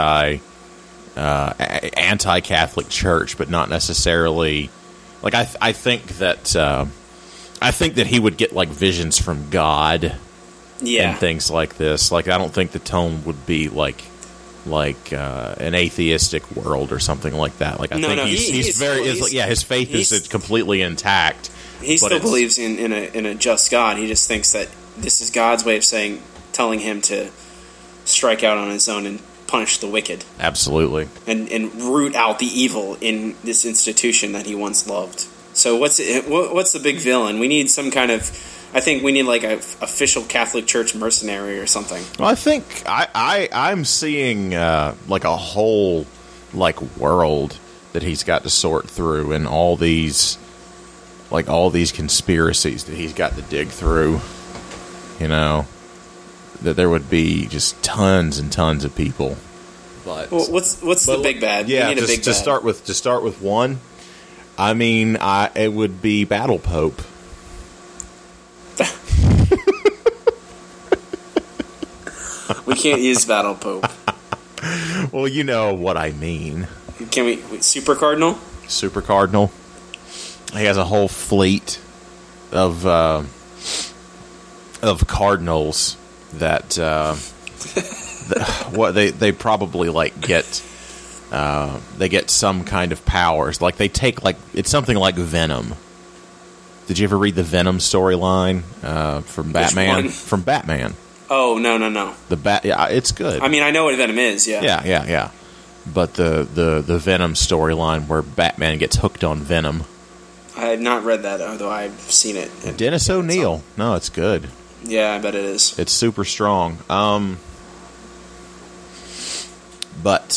anti-Catholic Church, but not necessarily. Like I think that he would get like visions from God, and things like this. Like I don't think the tone would be like an atheistic world or something like that. Like I think his faith is completely intact. He still believes in a just God. He just thinks that this is God's way of telling him to strike out on his own and punish the wicked. Absolutely. And root out the evil in this institution that he once loved. So what's the big villain? We need some kind of... I think we need like a official Catholic Church mercenary or something. Well, I think I'm seeing like a whole like world that he's got to sort through, and all these like all these conspiracies that he's got to dig through, you know, that there would be just tons and tons of people. But what's the big bad? Yeah, we need a big bad. to start with one. I mean, it would be Battle Pope. We can't use Battle Pope. Well, you know what I mean. Can we Super Cardinal? Super Cardinal. He has a whole fleet of cardinals that what they probably like get. They get some kind of powers. Like they take it's something like Venom. Did you ever read the Venom storyline from Batman? From Batman. Oh no. Yeah, it's good. I mean, I know what Venom is. Yeah. Yeah. But the Venom storyline where Batman gets hooked on Venom. I have not read that, although I've seen it. Dennis O'Neil. No, it's good. Yeah, I bet it is. It's super strong. But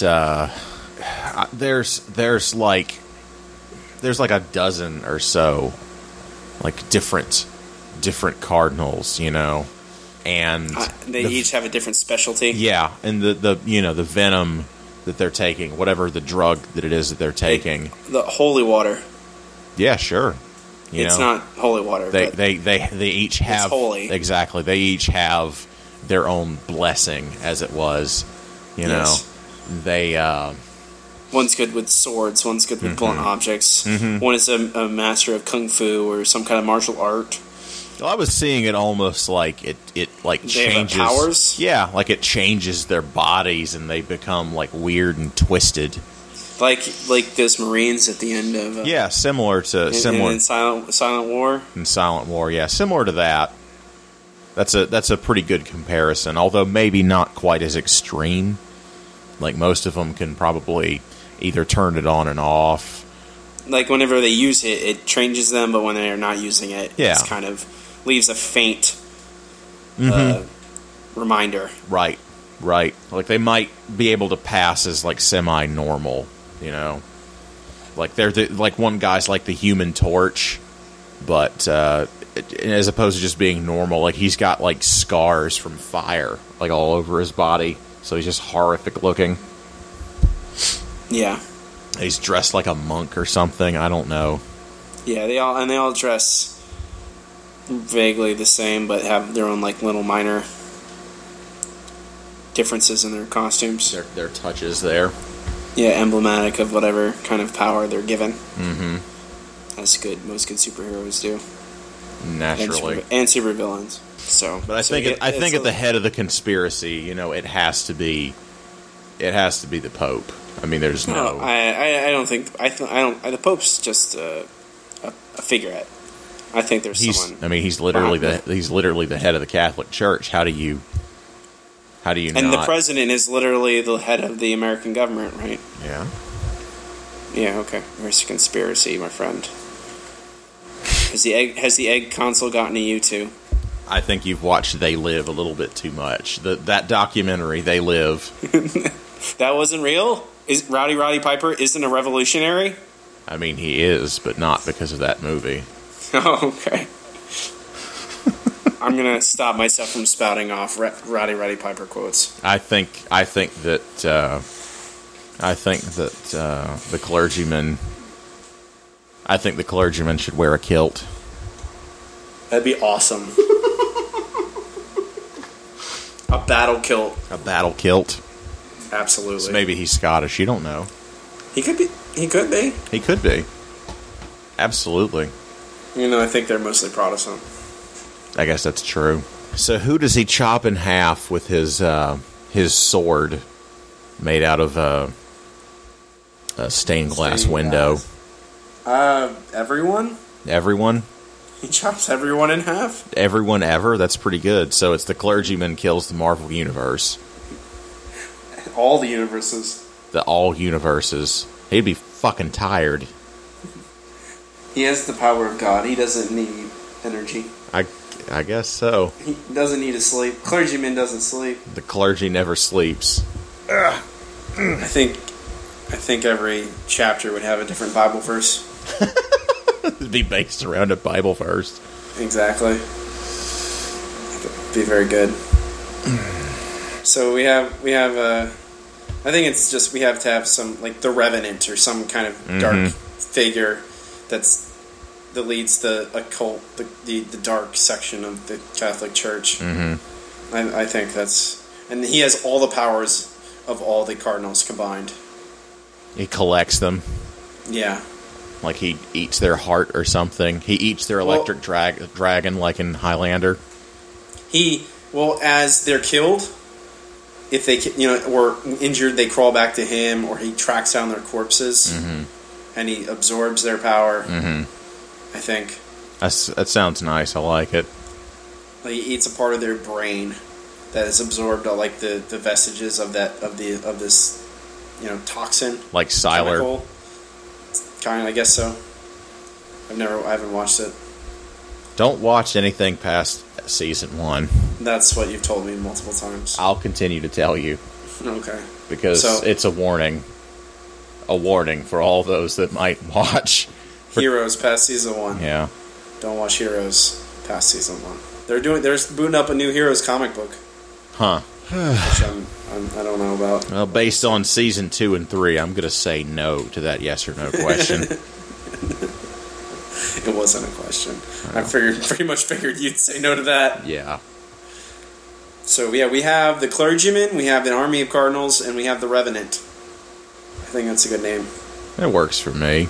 there's like a dozen or so, like different cardinals, you know, and they each have a different specialty. Yeah, and the venom that they're taking, whatever the drug that it is that they're taking, the holy water. Yeah, sure. It's not holy water. They each have, it's holy. Exactly. They each have their own blessing, as it was. You know, they. One's good with swords. One's good with blunt objects. One is a master of kung fu or some kind of martial art. Well, I was seeing it almost like it like they changes have powers. Yeah, like it changes their bodies and they become like weird and twisted. Like those Marines at the end of similar to in Silent War. In Silent War, yeah, similar to that. That's a pretty good comparison, although maybe not quite as extreme. Like most of them can probably either turn it on and off. Like whenever they use it, it changes them, but when they are not using it, it kind of leaves a faint reminder. Right. Like they might be able to pass as like semi-normal. You know, like they're like one guy's like the Human Torch, but as opposed to just being normal, like he's got like scars from fire like all over his body, so he's just horrific looking. Yeah, he's dressed like a monk or something. I don't know. Yeah, they all dress vaguely the same, but have their own like little minor differences in their costumes. Their touches there. Yeah, emblematic of whatever kind of power they're given. Mm-hmm. That's good. Most good superheroes do. Naturally. And super villains. So, but I think at the head of the conspiracy, you know, it has to be the Pope. I mean, there's no. I don't think. The Pope's just a figurehead. I think there's someone. I mean, he's literally the head of the Catholic Church. How do you? And the president is literally the head of the American government, right? Yeah. Yeah. Okay. There's a conspiracy, my friend. Has the egg console gotten to you too? I think you've watched They Live a little bit too much. That documentary, They Live. That wasn't real? Is Roddy Piper isn't a revolutionary? I mean, he is, but not because of that movie. Oh, okay. I'm gonna stop myself from spouting off Roddy Piper quotes. I think that the clergyman. I think the clergyman should wear a kilt. That'd be awesome. A battle kilt. A battle kilt. Absolutely. So maybe he's Scottish. You don't know. He could be. He could be. Absolutely. You know, I think they're mostly Protestant. I guess that's true. So who does he chop in half with his sword made out of a stained glass window? Everyone? Everyone? He chops everyone in half? Everyone ever? That's pretty good. So it's the clergyman kills the Marvel Universe. All the universes. All universes. He'd be fucking tired. He has the power of God. He doesn't need energy. I guess so. He doesn't need to sleep. Clergyman doesn't sleep. The clergy never sleeps. I think every chapter would have a different Bible verse. It'd be based around a Bible verse. Exactly. Be very good. So we have. I think it's just we have to have some like the Revenant or some kind of dark figure that leads the occult, the dark section of the Catholic Church. Mm-hmm. I think that's, and he has all the powers of all the cardinals combined. He collects them. Yeah. Like he eats their heart or something. He eats their electric dragon like in Highlander. As they're killed, if they or injured, they crawl back to him, or he tracks down their corpses, and he absorbs their power. I think that sounds nice. I like it. Like he eats a part of their brain that is absorbed, like the vestiges of this toxin, like Siler. Kind of, I guess so. I haven't watched it. Don't watch anything past season 1. That's what you've told me multiple times. I'll continue to tell you. Okay. Because it's a warning. A warning for all those that might watch. Heroes past season 1. Yeah. Don't watch Heroes past season 1. They're booting up a new Heroes comic book. Huh. Which I don't know about. Well, based on season 2 and 3, I'm going to say no to that yes or no question. It wasn't a question. I pretty much figured you'd say no to that. Yeah. So, yeah, we have the Clergyman, we have an army of cardinals, and we have the Revenant. I think that's a good name. It works for me.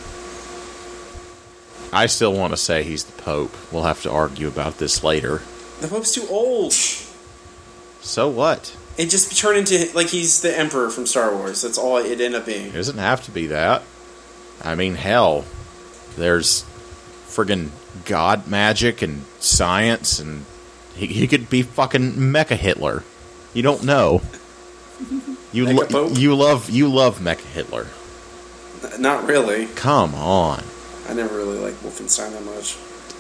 I still want to say he's the Pope. We'll have to argue about this later. The Pope's too old. So what? It just turned into, like, he's the Emperor from Star Wars. That's all it ended up being. It doesn't have to be that. I mean, hell, there's friggin' God magic and science, and he could be fucking Mecha Hitler. You don't know. You love Mecha Hitler. Not really. Come on. I never really liked Wolfenstein that much.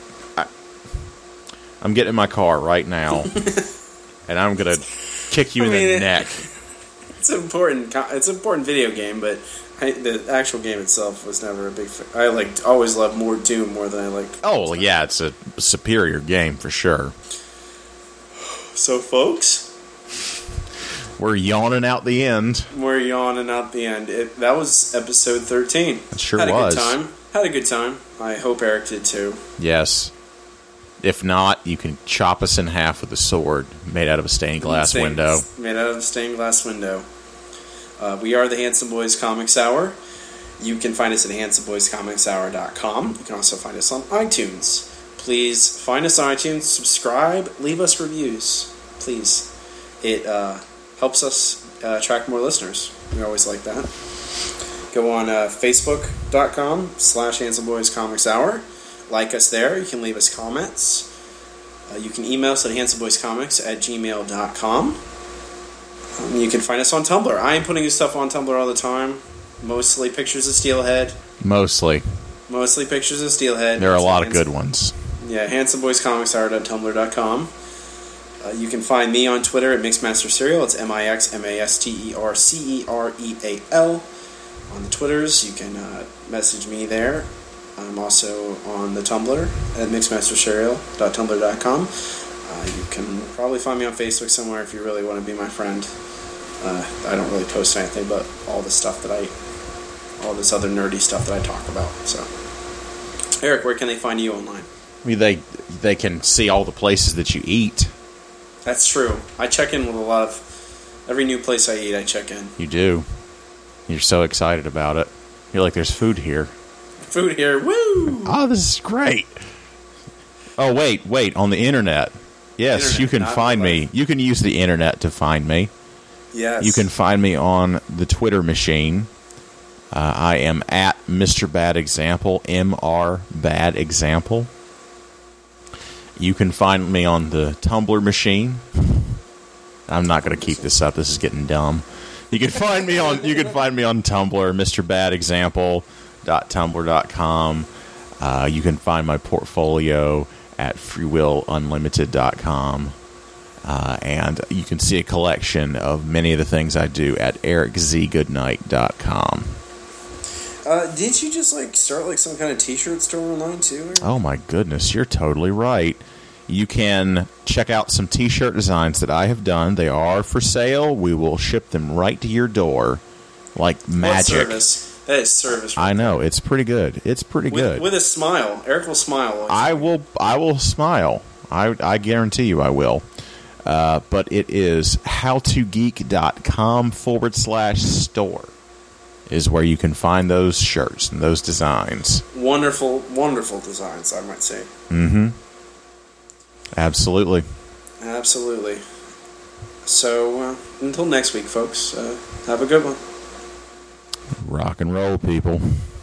I'm getting in my car right now, and I'm gonna kick you in the neck. It's an important video game, but the actual game itself was never a big fan. I always loved more Doom more than I liked. Oh, yeah, it's a superior game for sure. So, folks, we're yawning out the end. That was episode 13. It sure was. Had a good time. I hope Eric did too. Yes. If not, you can chop us in half with a sword made out of a stained glass window. Made out of a stained glass window. We are the Handsome Boys Comics Hour. You can find us at handsomeboyscomicshour.com. You can also find us on iTunes. Please find us on iTunes, subscribe, leave us reviews. Please. It helps us attract more listeners. We always like that. Go on facebook.com/handsomeboyscomicshour. Like us there. You can leave us comments. You can email us at handsomeboyscomics@gmail.com. You can find us on Tumblr. I am putting stuff on Tumblr all the time. Mostly pictures of Steelhead. Mostly pictures of Steelhead. There are a lot of good ones. Yeah, handsomeboyscomicshour.tumblr.com. You can find me on Twitter at MixmasterCerial. It's MixmasterCerial on the Twitters. You can message me there. I'm also on the Tumblr at mixmastercerial.tumblr.com. You can probably find me on Facebook somewhere if you really want to be my friend. I don't really post anything but all this other nerdy stuff that I talk about. So, Eric, where can they find you online? I mean, they can see all the places that you eat. That's true. I check in with every new place I eat, I check in. You do. You're so excited about it. You're like, there's food here. Food here, woo! Oh, this is great. Oh, wait, on the internet. Yes, you can find me. You can use the internet to find me. Yes. You can find me on the Twitter machine. I am at Mr. Bad Example, Mr. Bad Example. You can find me on the Tumblr machine. I'm not going to keep this up. This is getting dumb. You can find me on Tumblr, MrBadExample.tumblr.com. You can find my portfolio at freewillunlimited.com. And you can see a collection of many of the things I do at ericzgoodnight.com. Didn't you just start some kind of t-shirt store online too? Oh my goodness, you're totally right. You can check out some t-shirt designs that I have done. They are for sale. We will ship them right to your door like magic. What service? That is service. Right I know, it's pretty good. It's pretty good. With a smile. Eric will smile. I will smile. I guarantee you I will. But it is howtogeek.com/store is where you can find those shirts and those designs. Wonderful, wonderful designs, I might say. Mm-hmm. Absolutely. Absolutely. So, until next week, folks, have a good one. Rock and roll, people.